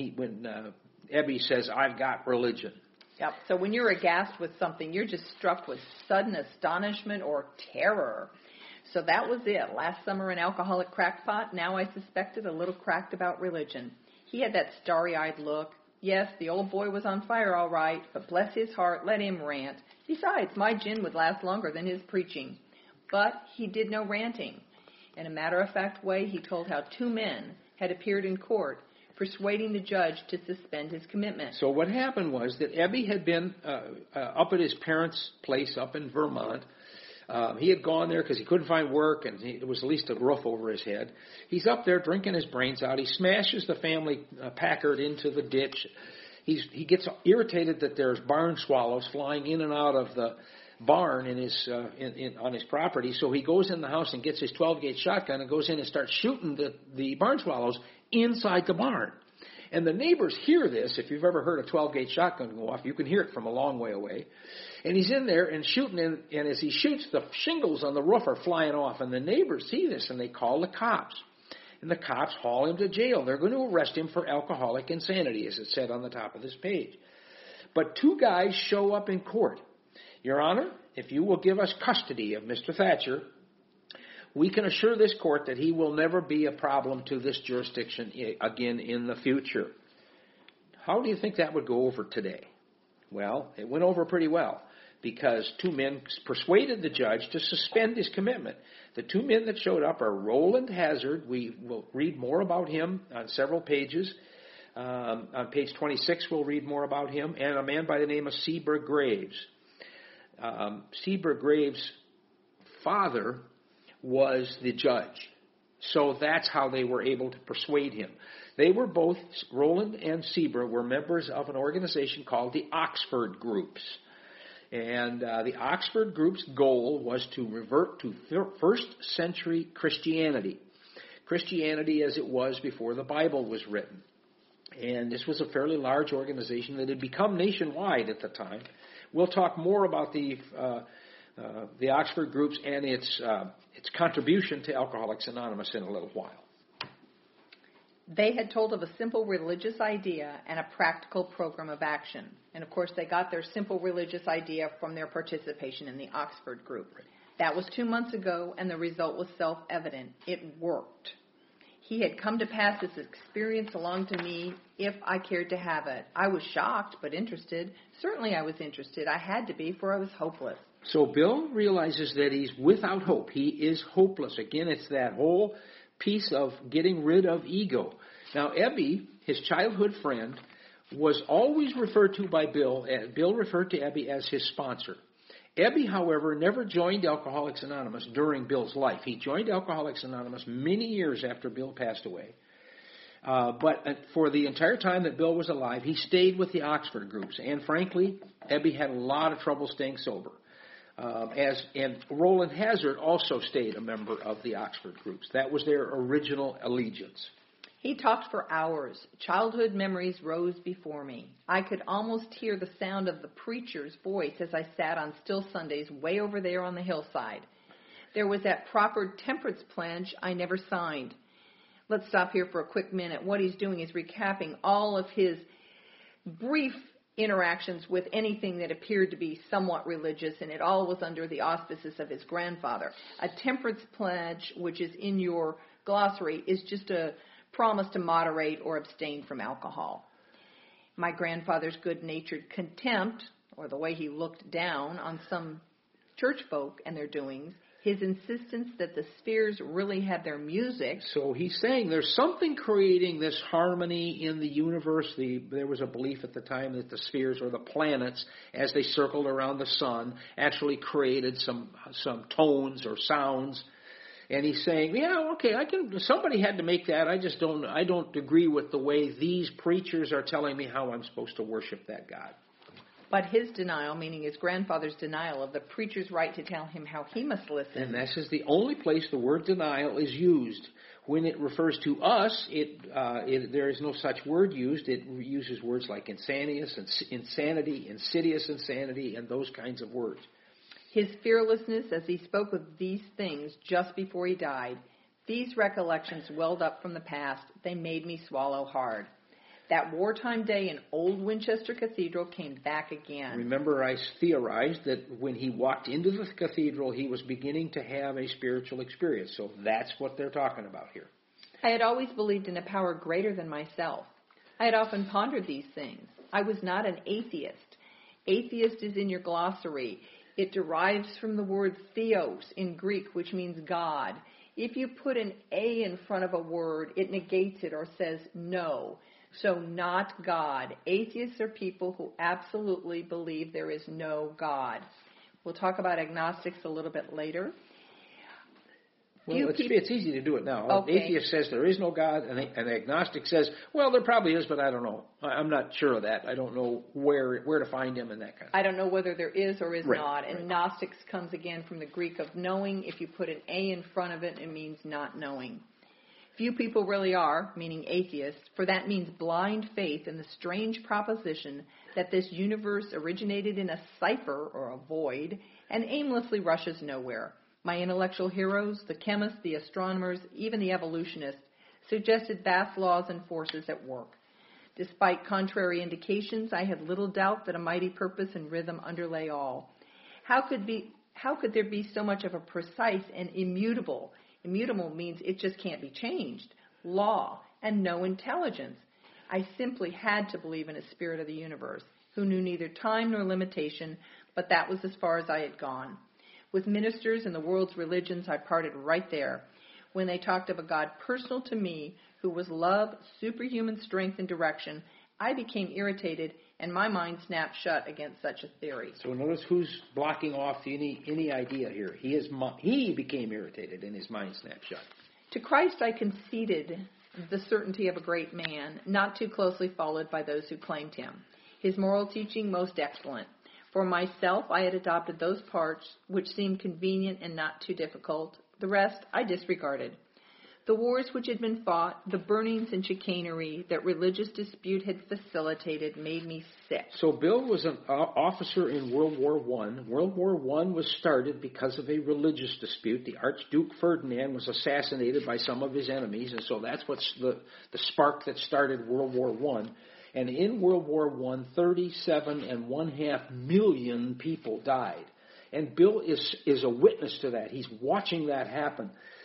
Ebby says, I've got religion. Yep. So when you're aghast with something, you're just struck with sudden astonishment or terror. So that was it. Last summer an alcoholic crackpot. Now I suspected a little cracked about religion. He had that starry-eyed look. Yes, the old boy was on fire all right, but bless his heart, let him rant. Besides, my gin would last longer than his preaching. But he did no ranting. In a matter-of-fact way, he told how two men had appeared in court persuading the judge to suspend his commitment. So what happened was that Ebby had been up at his parents' place up in Vermont. He had gone there because he couldn't find work, and there was at least a roof over his head. He's up there drinking his brains out. He smashes the family Packard into the ditch. He gets irritated that there's barn swallows flying in and out of the barn on his property. So he goes in the house and gets his 12-gauge shotgun and goes in and starts shooting the barn swallows inside the barn. And the neighbors hear this. If you've ever heard a 12-gauge shotgun go off, you can hear it from a long way away. And he's in there and shooting, and as he shoots, the shingles on the roof are flying off. And the neighbors see this, and they call the cops. And the cops haul him to jail. They're going to arrest him for alcoholic insanity, as it said on the top of this page. But two guys show up in court. Your Honor, if you will give us custody of Mr. Thatcher, we can assure this court that he will never be a problem to this jurisdiction again in the future. How do you think that would go over today? Well, it went over pretty well because two men persuaded the judge to suspend his commitment. The two men that showed up are Roland Hazard. We will read more about him on several pages. On page 26, we'll read more about him, and a man by the name of Seabrook Graves. Seabrook Graves' father was the judge. So that's how they were able to persuade him. They were both, Roland and Seabrook, were members of an organization called the Oxford Groups. And the Oxford Groups' goal was to revert to first century Christianity. Christianity as it was before the Bible was written. And this was a fairly large organization that had become nationwide at the time. We'll talk more about the Oxford Groups and its contribution to Alcoholics Anonymous in a little while. They had told of a simple religious idea and a practical program of action. And, of course, they got their simple religious idea from their participation in the Oxford Group. That was 2 months ago, and the result was self-evident. It worked. He had come to pass this experience along to me if I cared to have it. I was shocked but interested. Certainly I was interested. I had to be, for I was hopeless. So Bill realizes that he's without hope. He is hopeless. Again, it's that whole piece of getting rid of ego. Now, Ebby, his childhood friend, was always referred to by Bill. Bill referred to Ebby as his sponsor. Ebby, however, never joined Alcoholics Anonymous during Bill's life. He joined Alcoholics Anonymous many years after Bill passed away. But for the entire time that Bill was alive, he stayed with the Oxford Groups. And frankly, Ebby had a lot of trouble staying sober. And Roland Hazard also stayed a member of the Oxford groups. That was their original allegiance. He talked for hours. Childhood memories rose before me. I could almost hear the sound of the preacher's voice as I sat on still Sundays way over there on the hillside. There was that proper temperance pledge I never signed. Let's stop here for a quick minute. What he's doing is recapping all of his brief interactions with anything that appeared to be somewhat religious, and it all was under the auspices of his grandfather. A temperance pledge, which is in your glossary, is just a promise to moderate or abstain from alcohol. My grandfather's good-natured contempt, or the way he looked down on some church folk and their doings, his insistence that the spheres really had their music. So he's saying there's something creating this harmony in the universe. There was a belief at the time that the spheres or the planets, as they circled around the sun, actually created some tones or sounds. And he's saying, yeah, okay, somebody had to make that. I don't agree with the way these preachers are telling me how I'm supposed to worship that God. But his denial, meaning his grandfather's denial of the preacher's right to tell him how he must listen. And this is the only place the word denial is used. When it refers to us, there is no such word used. It uses words like insanity, insidious insanity, and those kinds of words. His fearlessness as he spoke of these things just before he died, these recollections welled up from the past. They made me swallow hard. That wartime day in Old Winchester Cathedral came back again. Remember, I theorized that when he walked into the cathedral, he was beginning to have a spiritual experience. So that's what they're talking about here. I had always believed in a power greater than myself. I had often pondered these things. I was not an atheist. Atheist is in your glossary. It derives from the word theos in Greek, which means God. If you put an A in front of a word, it negates it or says no. So not God. Atheists are people who absolutely believe there is no God. We'll talk about agnostics a little bit later. Well, it's easy to do it now. Okay. An atheist says there is no God, and an agnostic says, well, there probably is, but I don't know. I'm not sure of that. I don't know where to find him and that kind of thing. I don't know whether there is or is not. And right. Gnostics comes again from the Greek of knowing. If you put an A in front of it, it means not knowing. Few people really are, meaning atheists, for that means blind faith in the strange proposition that this universe originated in a cipher or a void and aimlessly rushes nowhere. My intellectual heroes, the chemists, the astronomers, even the evolutionists, suggested vast laws and forces at work. Despite contrary indications, I had little doubt that a mighty purpose and rhythm underlay all. How could there be so much of a precise and immutable? Immutable means it just can't be changed. Law and no intelligence. I simply had to believe in a spirit of the universe who knew neither time nor limitation, but that was as far as I had gone. With ministers and the world's religions, I parted right there. When they talked of a God personal to me, who was love, superhuman strength, and direction, I became irritated, and my mind snapped shut against such a theory. So notice who's blocking off any idea here. He became irritated, and his mind snapped shut. To Christ I conceded the certainty of a great man, not too closely followed by those who claimed him. His moral teaching most excellent. For myself, I had adopted those parts which seemed convenient and not too difficult. The rest I disregarded. The wars which had been fought, the burnings and chicanery that religious dispute had facilitated made me sick. So Bill was an officer in World War I. World War I was started because of a religious dispute. The Archduke Ferdinand was assassinated by some of his enemies, and so that's what's the spark that started World War I. And in World War I, 37.5 million people died. And Bill is a witness to that. He's watching that happen.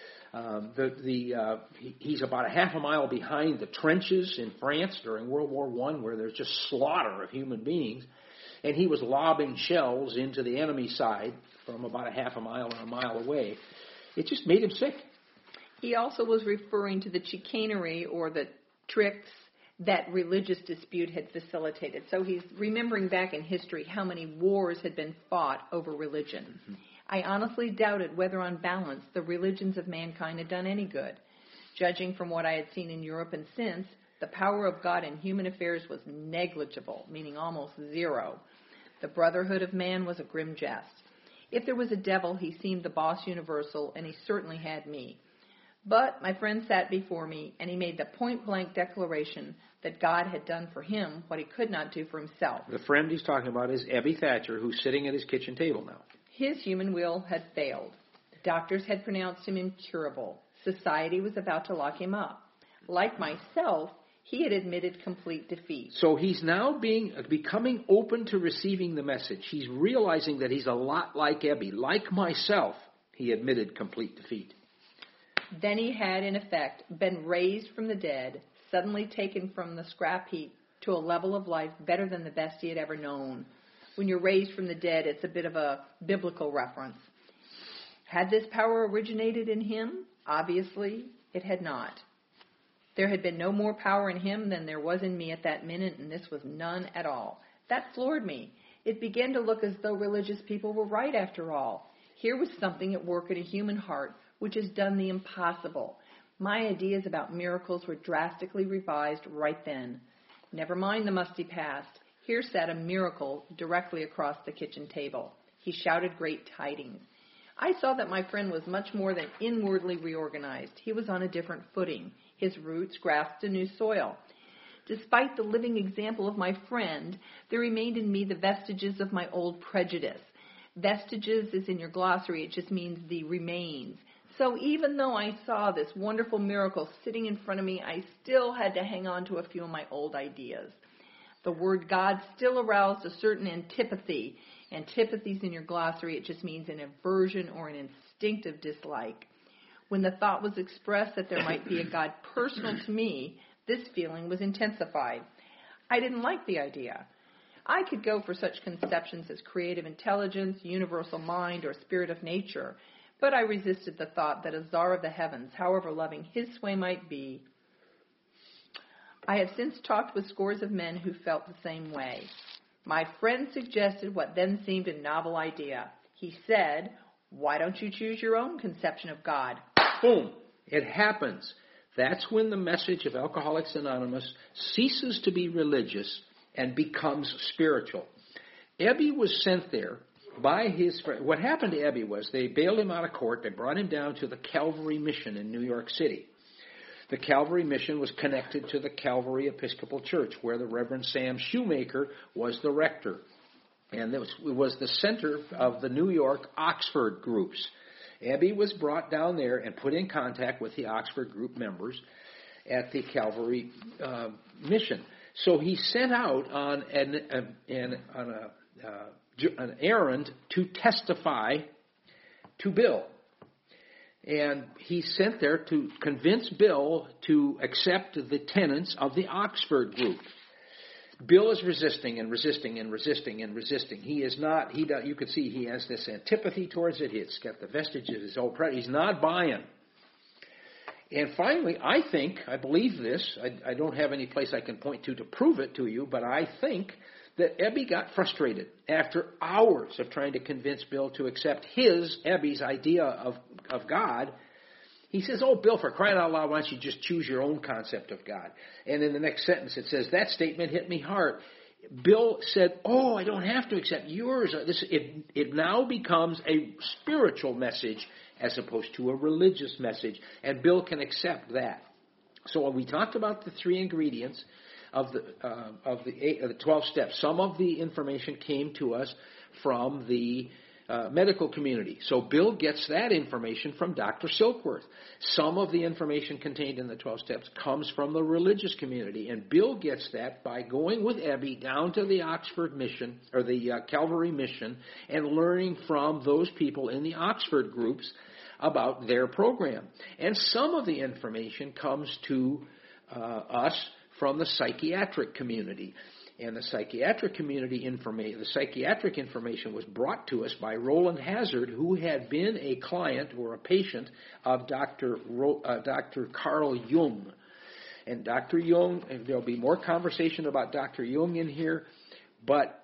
He's about a half a mile behind the trenches in France during World War I, where there's just slaughter of human beings. And he was lobbing shells into the enemy side from about a half a mile or a mile away. It just made him sick. He also was referring to the chicanery or the tricks that religious dispute had facilitated. So he's remembering back in history how many wars had been fought over religion. Mm-hmm. I honestly doubted whether on balance the religions of mankind had done any good. Judging from what I had seen in Europe and since, the power of God in human affairs was negligible, meaning almost zero. The brotherhood of man was a grim jest. If there was a devil, he seemed the boss universal, and he certainly had me. But my friend sat before me, and he made the point-blank declaration that God had done for him what he could not do for himself. The friend he's talking about is Ebby Thatcher, who's sitting at his kitchen table now. His human will had failed. Doctors had pronounced him incurable. Society was about to lock him up. Like myself, he had admitted complete defeat. So he's now becoming open to receiving the message. He's realizing that he's a lot like Ebby. Like myself, he admitted complete defeat. Then he had, in effect, been raised from the dead, suddenly taken from the scrap heap to a level of life better than the best he had ever known. When you're raised from the dead, it's a bit of a biblical reference. Had this power originated in him? Obviously, it had not. There had been no more power in him than there was in me at that minute, and this was none at all. That floored me. It began to look as though religious people were right after all. Here was something at work in a human heart which has done the impossible. My ideas about miracles were drastically revised right then. Never mind the musty past. Here sat a miracle directly across the kitchen table. He shouted great tidings. I saw that my friend was much more than inwardly reorganized. He was on a different footing. His roots grasped a new soil. Despite the living example of my friend, there remained in me the vestiges of my old prejudice. Vestiges is in your glossary. It just means the remains. So even though I saw this wonderful miracle sitting in front of me, I still had to hang on to a few of my old ideas. The word God still aroused a certain antipathy. Antipathies in your glossary, it just means an aversion or an instinctive dislike. When the thought was expressed that there might be a God personal to me, this feeling was intensified. I didn't like the idea. I could go for such conceptions as creative intelligence, universal mind, or spirit of nature, but I resisted the thought that a czar of the heavens, however loving his sway might be. I have since talked with scores of men who felt the same way. My friend suggested what then seemed a novel idea. He said, "Why don't you choose your own conception of God?" Boom! It happens. That's when the message of Alcoholics Anonymous ceases to be religious and becomes spiritual. Ebby was sent there by his friend. What happened to Ebby was they bailed him out of court. They brought him down to the Calvary Mission in New York City. The Calvary Mission was connected to the Calvary Episcopal Church, where the Reverend Sam Shoemaker was the rector. And it was the center of the New York Oxford groups. Ebby was brought down there and put in contact with the Oxford group members at the Calvary Mission. So he sent out on an errand to testify to Bill. And he sent there to convince Bill to accept the tenets of the Oxford group. Bill is resisting and resisting and resisting and resisting. He is not, you could see he has this antipathy towards it. He's got the vestiges of his old prejudice. He's not buying. And finally, I believe this. I don't have any place I can point to prove it to you, but I think that Ebby got frustrated after hours of trying to convince Bill to accept Ebby's idea of God. He says, "Oh, Bill, for crying out loud, why don't you just choose your own concept of God?" And in the next sentence it says, "That statement hit me hard." Bill said, "Oh, I don't have to accept yours." It now becomes a spiritual message as opposed to a religious message, and Bill can accept that. So when we talked about the three ingredients of the 12 steps, some of the information came to us from the medical community. So Bill gets that information from Dr. Silkworth. Some of the information contained in the 12 steps comes from the religious community, and Bill gets that by going with Ebby down to the Oxford Mission, or the Calvary Mission, and learning from those people in the Oxford groups about their program. And some of the information comes to us from the psychiatric community. And the psychiatric community the psychiatric information was brought to us by Roland Hazard, who had been a client or a patient of Dr. Carl Jung. And Dr. Jung, and there'll be more conversation about Dr. Jung in here, but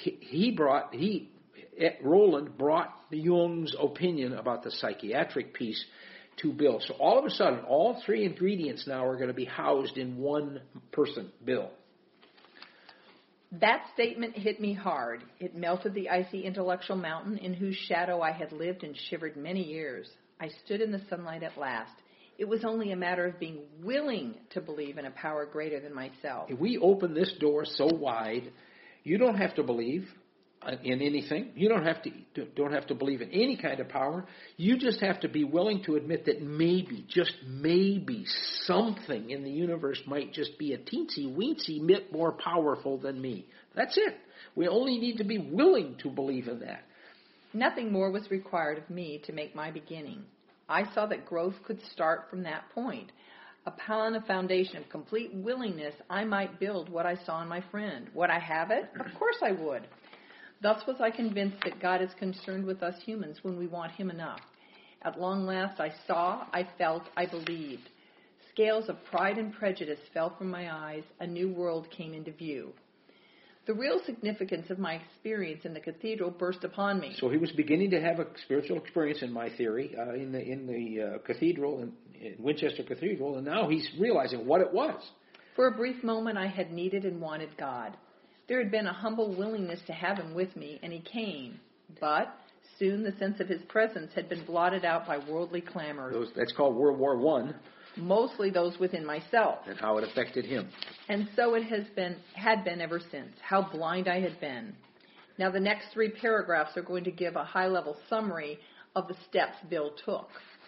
Roland brought Jung's opinion about the psychiatric piece to Bill. So all of a sudden, all three ingredients now are going to be housed in one person, Bill. That statement hit me hard. It melted the icy intellectual mountain in whose shadow I had lived and shivered many years. I stood in the sunlight at last. It was only a matter of being willing to believe in a power greater than myself. If we open this door so wide, you don't have to believe in anything. You don't have to believe in any kind of power. You just have to be willing to admit that maybe, just maybe, something in the universe might just be a teensy-weensy bit more powerful than me. That's it. We only need to be willing to believe in that. Nothing more was required of me to make my beginning. I saw that growth could start from that point. Upon a foundation of complete willingness, I might build what I saw in my friend. Would I have it? Of course I would. Thus was I convinced that God is concerned with us humans when we want Him enough. At long last I saw, I felt, I believed. Scales of pride and prejudice fell from my eyes. A new world came into view. The real significance of my experience in the cathedral burst upon me. So he was beginning to have a spiritual experience, in my theory, in the cathedral, in Winchester Cathedral, and now he's realizing what it was. For a brief moment I had needed and wanted God. There had been a humble willingness to have Him with me, and He came. But soon the sense of His presence had been blotted out by worldly clamors. That's called World War I. Mostly those within myself. And how it affected him. And so it had been ever since. How blind I had been. Now the next 3 paragraphs are going to give a high-level summary of the steps Bill took.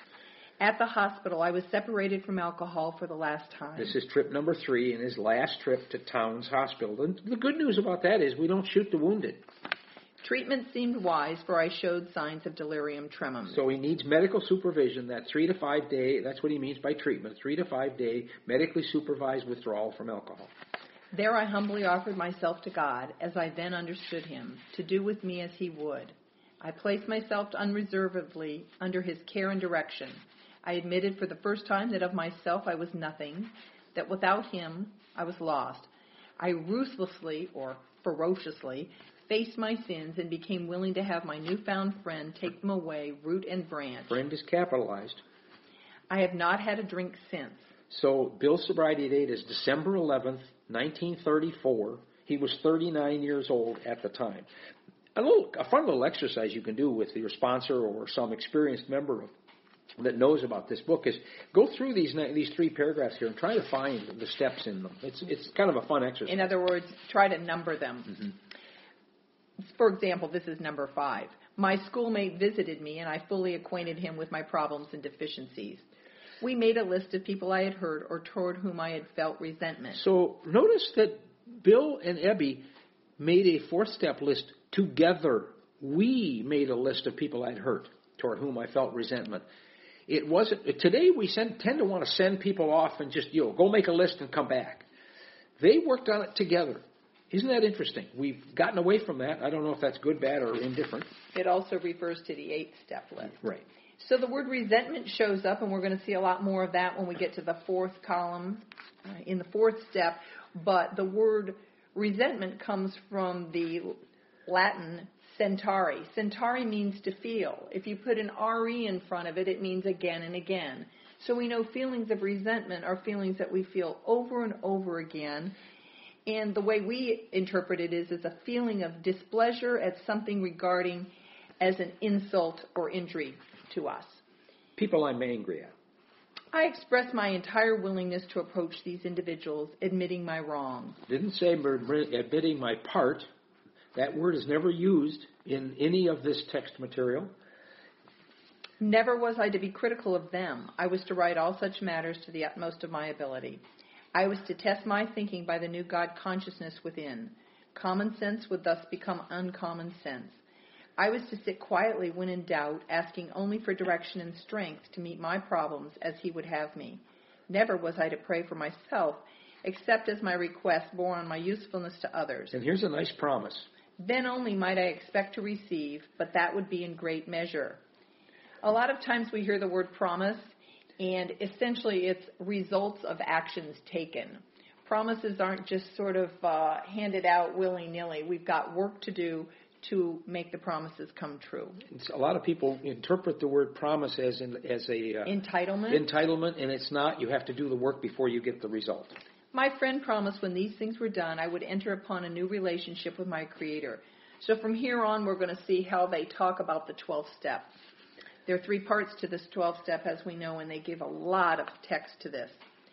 At the hospital, I was separated from alcohol for the last time. This is trip number 3 in his last trip to Towns Hospital. And the good news about that is we don't shoot the wounded. Treatment seemed wise, for I showed signs of delirium tremens. So he needs medical supervision, that 3 to 5 day, that's what he means by treatment, 3 to 5 day medically supervised withdrawal from alcohol. There I humbly offered myself to God, as I then understood Him, to do with me as He would. I placed myself unreservedly under His care and direction. I admitted for the first time that of myself I was nothing, that without Him I was lost. I ruthlessly, or ferociously, faced my sins and became willing to have my newfound friend take them away, root and branch. Friend is capitalized. I have not had a drink since. So Bill's sobriety date is December 11th, 1934. He was 39 years old at the time. A fun little exercise you can do with your sponsor or some experienced member that knows about this book is go through these 3 paragraphs here and try to find the steps in them. It's kind of a fun exercise. In other words, try to number them. Mm-hmm. For example, this is number 5. My schoolmate visited me, and I fully acquainted him with my problems and deficiencies. We made a list of people I had hurt or toward whom I had felt resentment. So notice that Bill and Ebby made a 4th-step list together. We made a list of people I'd hurt toward whom I felt resentment. It wasn't. Today we tend to want to send people off and just go make a list and come back. They worked on it together. Isn't that interesting? We've gotten away from that. I don't know if that's good, bad, or indifferent. It also refers to the 8-step list. Right. So the word resentment shows up, and we're going to see a lot more of that when we get to the 4th column in the 4th step. But the word resentment comes from the Latin centari. Centari means to feel. If you put an re in front of it, it means again and again. So we know feelings of resentment are feelings that we feel over and over again. And the way we interpret it is as a feeling of displeasure at something regarding as an insult or injury to us. People I'm angry at. I express my entire willingness to approach these individuals, admitting my wrong. Didn't say admitting my part. That word is never used in any of this text material. Never was I to be critical of them. I was to write all such matters to the utmost of my ability. I was to test my thinking by the new God consciousness within. Common sense would thus become uncommon sense. I was to sit quietly when in doubt, asking only for direction and strength to meet my problems as He would have me. Never was I to pray for myself, except as my request bore on my usefulness to others. And here's a nice promise. Then only might I expect to receive, but that would be in great measure. A lot of times we hear the word promise, and essentially it's results of actions taken. Promises aren't just sort of handed out willy-nilly. We've got work to do to make the promises come true. A lot of people interpret the word promise as a entitlement. Entitlement, and it's not. You have to do the work before you get the result. My friend promised when these things were done, I would enter upon a new relationship with my Creator. So from here on, we're going to see how they talk about the 12th step. There are 3 parts to this 12th step, as we know, and they give a lot of text to this.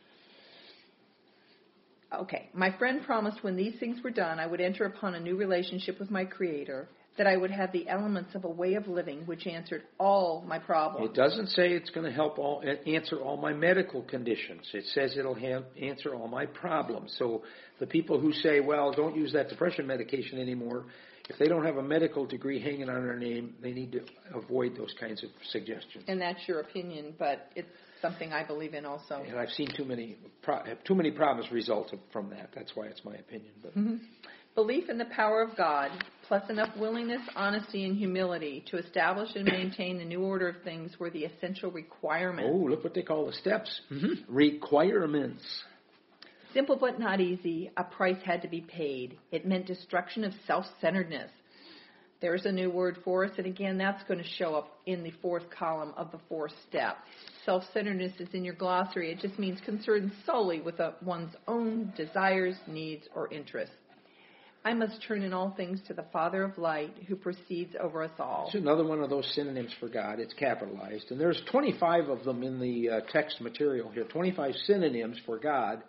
Okay, my friend promised when these things were done, I would enter upon a new relationship with my Creator, that I would have the elements of a way of living which answered all my problems. It doesn't say it's going to help answer all my medical conditions. It says it'll answer all my problems. So the people who say, well, don't use that depression medication anymore, if they don't have a medical degree hanging on their name, they need to avoid those kinds of suggestions. And that's your opinion, but it's something I believe in also. And I've seen too many problems result from that. That's why it's my opinion. But. Belief in the power of God, plus enough willingness, honesty, and humility to establish and maintain the new order of things were the essential requirements. Oh, look what they call the steps. Requirements. Simple but not easy, a price had to be paid. It meant destruction of self-centeredness. There's a new word for us, and again, that's going to show up in the 4th column of the 4th step. Self-centeredness is in your glossary. It just means concern solely with one's own desires, needs, or interests. I must turn in all things to the Father of light, who precedes over us all. It's another one of those synonyms for God. It's capitalized. And there's 25 of them in the text material here, 25 synonyms for God.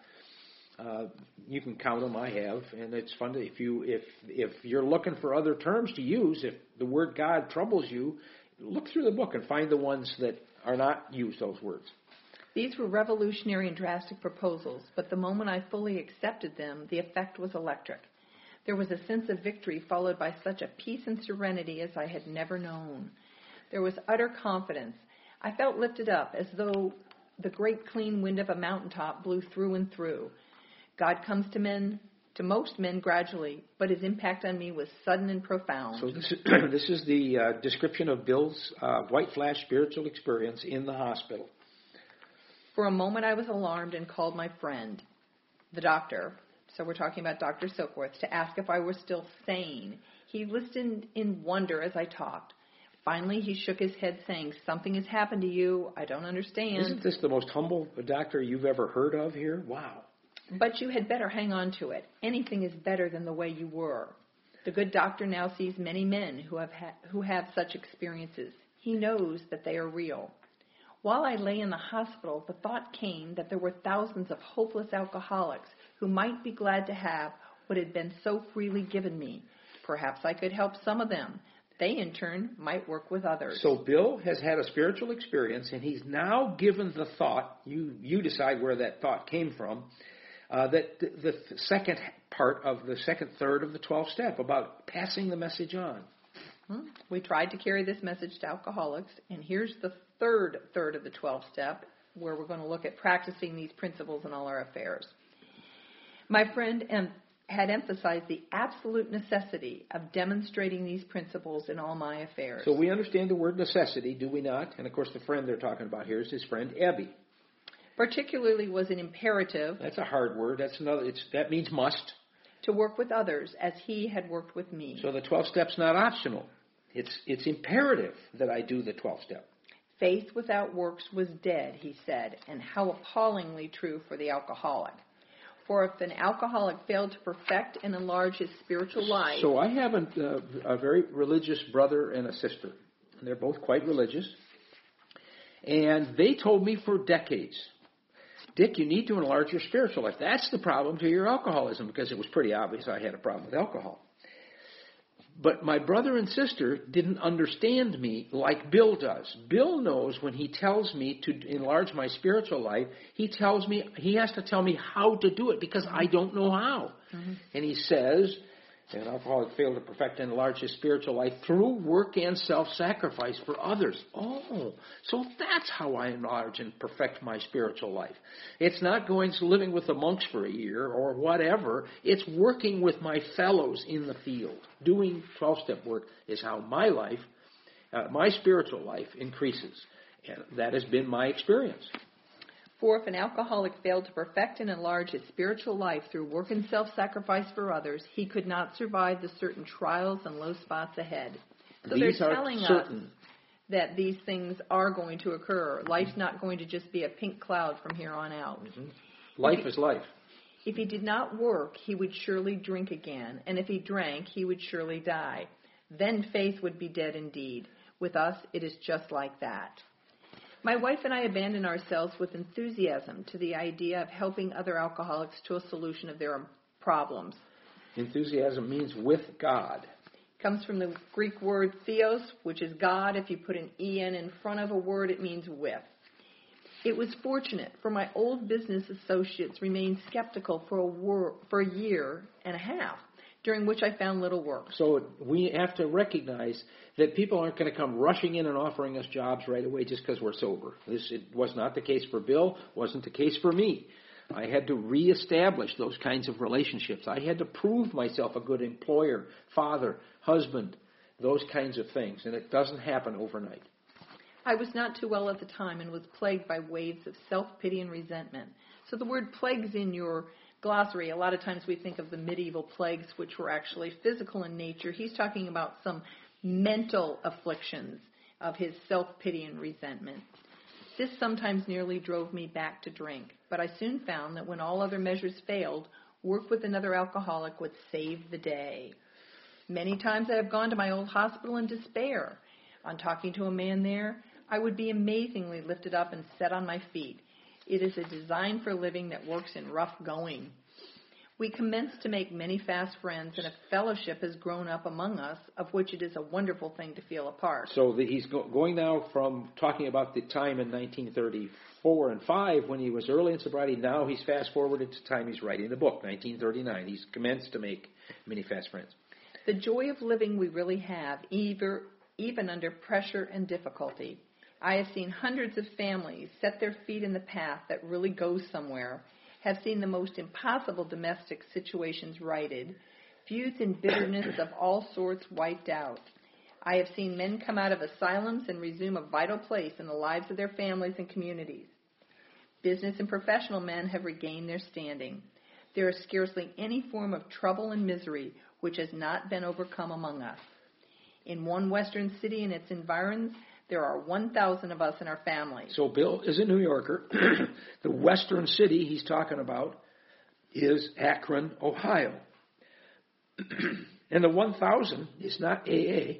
You can count them. I have. And it's fun to, if you're looking for other terms to use, if the word God troubles you, look through the book and find the ones that are not used, those words. These were revolutionary and drastic proposals, but the moment I fully accepted them, the effect was electric. There was a sense of victory followed by such a peace and serenity as I had never known. There was utter confidence. I felt lifted up as though the great clean wind of a mountaintop blew through and through. God comes to most men gradually, but his impact on me was sudden and profound. So this is the description of Bill's white flash spiritual experience in the hospital. For a moment I was alarmed and called my friend, the doctor. So we're talking about Dr. Silkworth, to ask if I were still sane. He listened in wonder as I talked. Finally, he shook his head, saying, something has happened to you. I don't understand. Isn't this the most humble doctor you've ever heard of here? Wow. But you had better hang on to it. Anything is better than the way you were. The good doctor now sees many men who have such experiences. He knows that they are real. While I lay in the hospital, the thought came that there were thousands of hopeless alcoholics who might be glad to have what had been so freely given me. Perhaps I could help some of them. They, in turn, might work with others. So Bill has had a spiritual experience, and he's now given the thought, you decide where that thought came from, that the second part of the second third of the 12th step about passing the message on. We tried to carry this message to alcoholics, and here's the third of the 12th step, where we're going to look at practicing these principles in all our affairs. My friend had emphasized the absolute necessity of demonstrating these principles in all my affairs. So we understand the word necessity, do we not? And, of course, the friend they're talking about here is his friend Ebby. Particularly was an imperative. That's a hard word. That means must. To work with others as he had worked with me. So the 12th step's not optional. It's imperative that I do the 12th step. Faith without works was dead, he said, and how appallingly true for the alcoholic. For if an alcoholic failed to perfect and enlarge his spiritual life... So I have a very religious brother and a sister. And they're both quite religious. And they told me for decades, Dick, you need to enlarge your spiritual life. That's the problem to your alcoholism, because it was pretty obvious I had a problem with alcohol. But my brother and sister didn't understand me like Bill does. Bill knows when he tells me to enlarge my spiritual life, he has to tell me how to do it because I don't know how. Mm-hmm. And he says, an alcoholic failed to perfect and enlarge his spiritual life through work and self-sacrifice for others. Oh, so that's how I enlarge and perfect my spiritual life. It's not living with the monks for a year or whatever. It's working with my fellows in the field. Doing 12-step work is how my life, my spiritual life increases. And that has been my experience. For if an alcoholic failed to perfect and enlarge his spiritual life through work and self-sacrifice for others, he could not survive the certain trials and low spots ahead. So these they're are telling certain. us that these things are going to occur. Life's not going to just be a pink cloud from here on out. Mm-hmm. Life is life. If he did not work, he would surely drink again, and if he drank, he would surely die. Then faith would be dead indeed. With us, it is just like that. My wife and I abandon ourselves with enthusiasm to the idea of helping other alcoholics to a solution of their problems. Enthusiasm means with God. Comes from the Greek word theos, which is God. If you put an en in front of a word, it means with. It was fortunate, for my old business associates remained skeptical for a year and a half, during which I found little work. So we have to recognize that people aren't going to come rushing in and offering us jobs right away just because we're sober. It was not the case for Bill, wasn't the case for me. I had to reestablish those kinds of relationships. I had to prove myself a good employer, father, husband, those kinds of things, and it doesn't happen overnight. I was not too well at the time and was plagued by waves of self-pity and resentment. So the word plagues in your glossary, a lot of times we think of the medieval plagues, which were actually physical in nature. He's talking about some mental afflictions of his self-pity and resentment. This sometimes nearly drove me back to drink, but I soon found that when all other measures failed, work with another alcoholic would save the day. Many times I have gone to my old hospital in despair. On talking to a man there, I would be amazingly lifted up and set on my feet. It is a design for living that works in rough going. We commenced to make many fast friends, and a fellowship has grown up among us, of which it is a wonderful thing to feel a part. So he's going now from talking about the time in 1934 and 5 when he was early in sobriety. Now he's fast-forwarded to the time he's writing the book, 1939. He's commenced to make many fast friends. The joy of living we really have, even under pressure and difficulty. I have seen hundreds of families set their feet in the path that really goes somewhere, have seen the most impossible domestic situations righted, feuds and bitterness of all sorts wiped out. I have seen men come out of asylums and resume a vital place in the lives of their families and communities. Business and professional men have regained their standing. There is scarcely any form of trouble and misery which has not been overcome among us. In one western city and its environs, there are 1,000 of us in our family. So Bill is a New Yorker. The western city he's talking about is Akron, Ohio. And the 1,000 is not AA.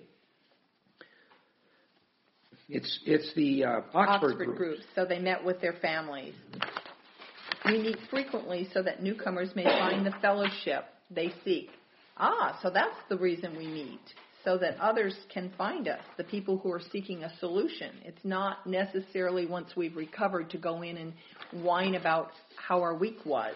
It's the Oxford group. So they met with their families. We meet frequently so that newcomers may find the fellowship they seek. So that's the reason we meet, so that others can find us, the people who are seeking a solution. It's not necessarily once we've recovered to go in and whine about how our week was.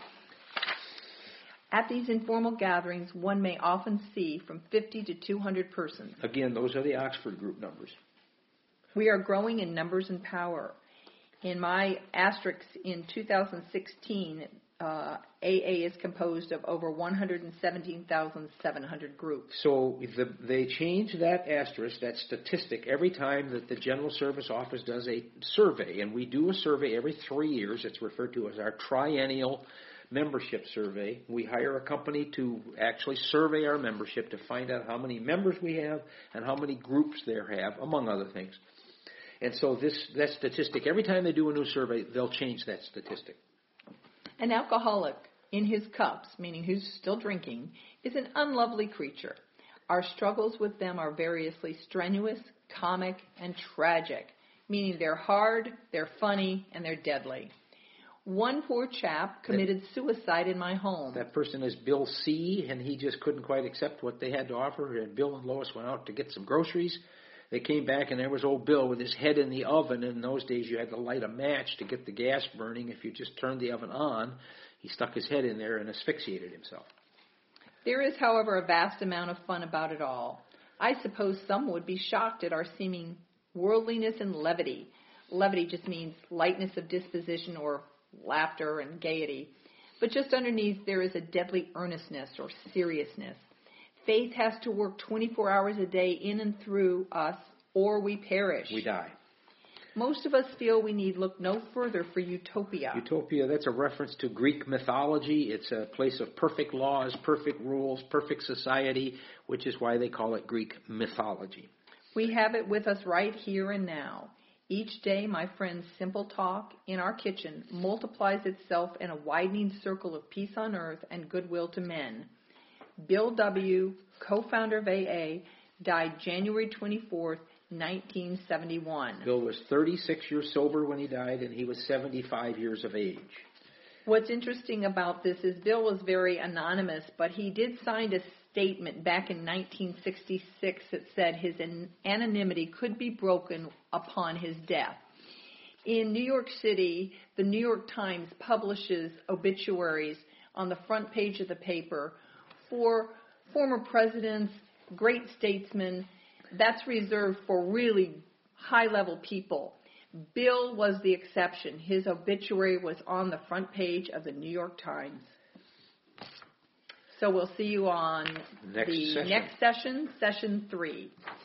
At these informal gatherings, one may often see from 50 to 200 persons. Again, those are the Oxford group numbers. We are growing in numbers and power. In my asterisks in 2016, AA is composed of over 117,700 groups. So they change that asterisk, that statistic, every time that the General Service Office does a survey. And we do a survey every 3 years. It's referred to as our triennial membership survey. We hire a company to actually survey our membership to find out how many members we have and how many groups they have, among other things. And so that statistic, every time they do a new survey, they'll change that statistic. An alcoholic in his cups, meaning who's still drinking, is an unlovely creature. Our struggles with them are variously strenuous, comic, and tragic, meaning they're hard, they're funny, and they're deadly. One poor chap committed suicide in my home. That person is Bill C., and he just couldn't quite accept what they had to offer. And Bill and Lois went out to get some groceries. They came back, and there was old Bill with his head in the oven. In those days, you had to light a match to get the gas burning. If you just turned the oven on, he stuck his head in there and asphyxiated himself. There is, however, a vast amount of fun about it all. I suppose some would be shocked at our seeming worldliness and levity. Levity just means lightness of disposition or laughter and gaiety. But just underneath, there is a deadly earnestness or seriousness. Faith has to work 24 hours a day in and through us, or we perish. We die. Most of us feel we need look no further for utopia. Utopia, that's a reference to Greek mythology. It's a place of perfect laws, perfect rules, perfect society, which is why they call it Greek mythology. We have it with us right here and now. Each day, my friend's simple talk in our kitchen multiplies itself in a widening circle of peace on earth and goodwill to men. Bill W., co-founder of AA, died January 24th, 1971. Bill was 36 years sober when he died, and he was 75 years of age. What's interesting about this is Bill was very anonymous, but he did sign a statement back in 1966 that said his anonymity could be broken upon his death. In New York City, the New York Times publishes obituaries on the front page of the paper for former presidents, great statesmen. That's reserved for really high-level people. Bill was the exception. His obituary was on the front page of the New York Times. So we'll see you on Next session. Next session, session 3.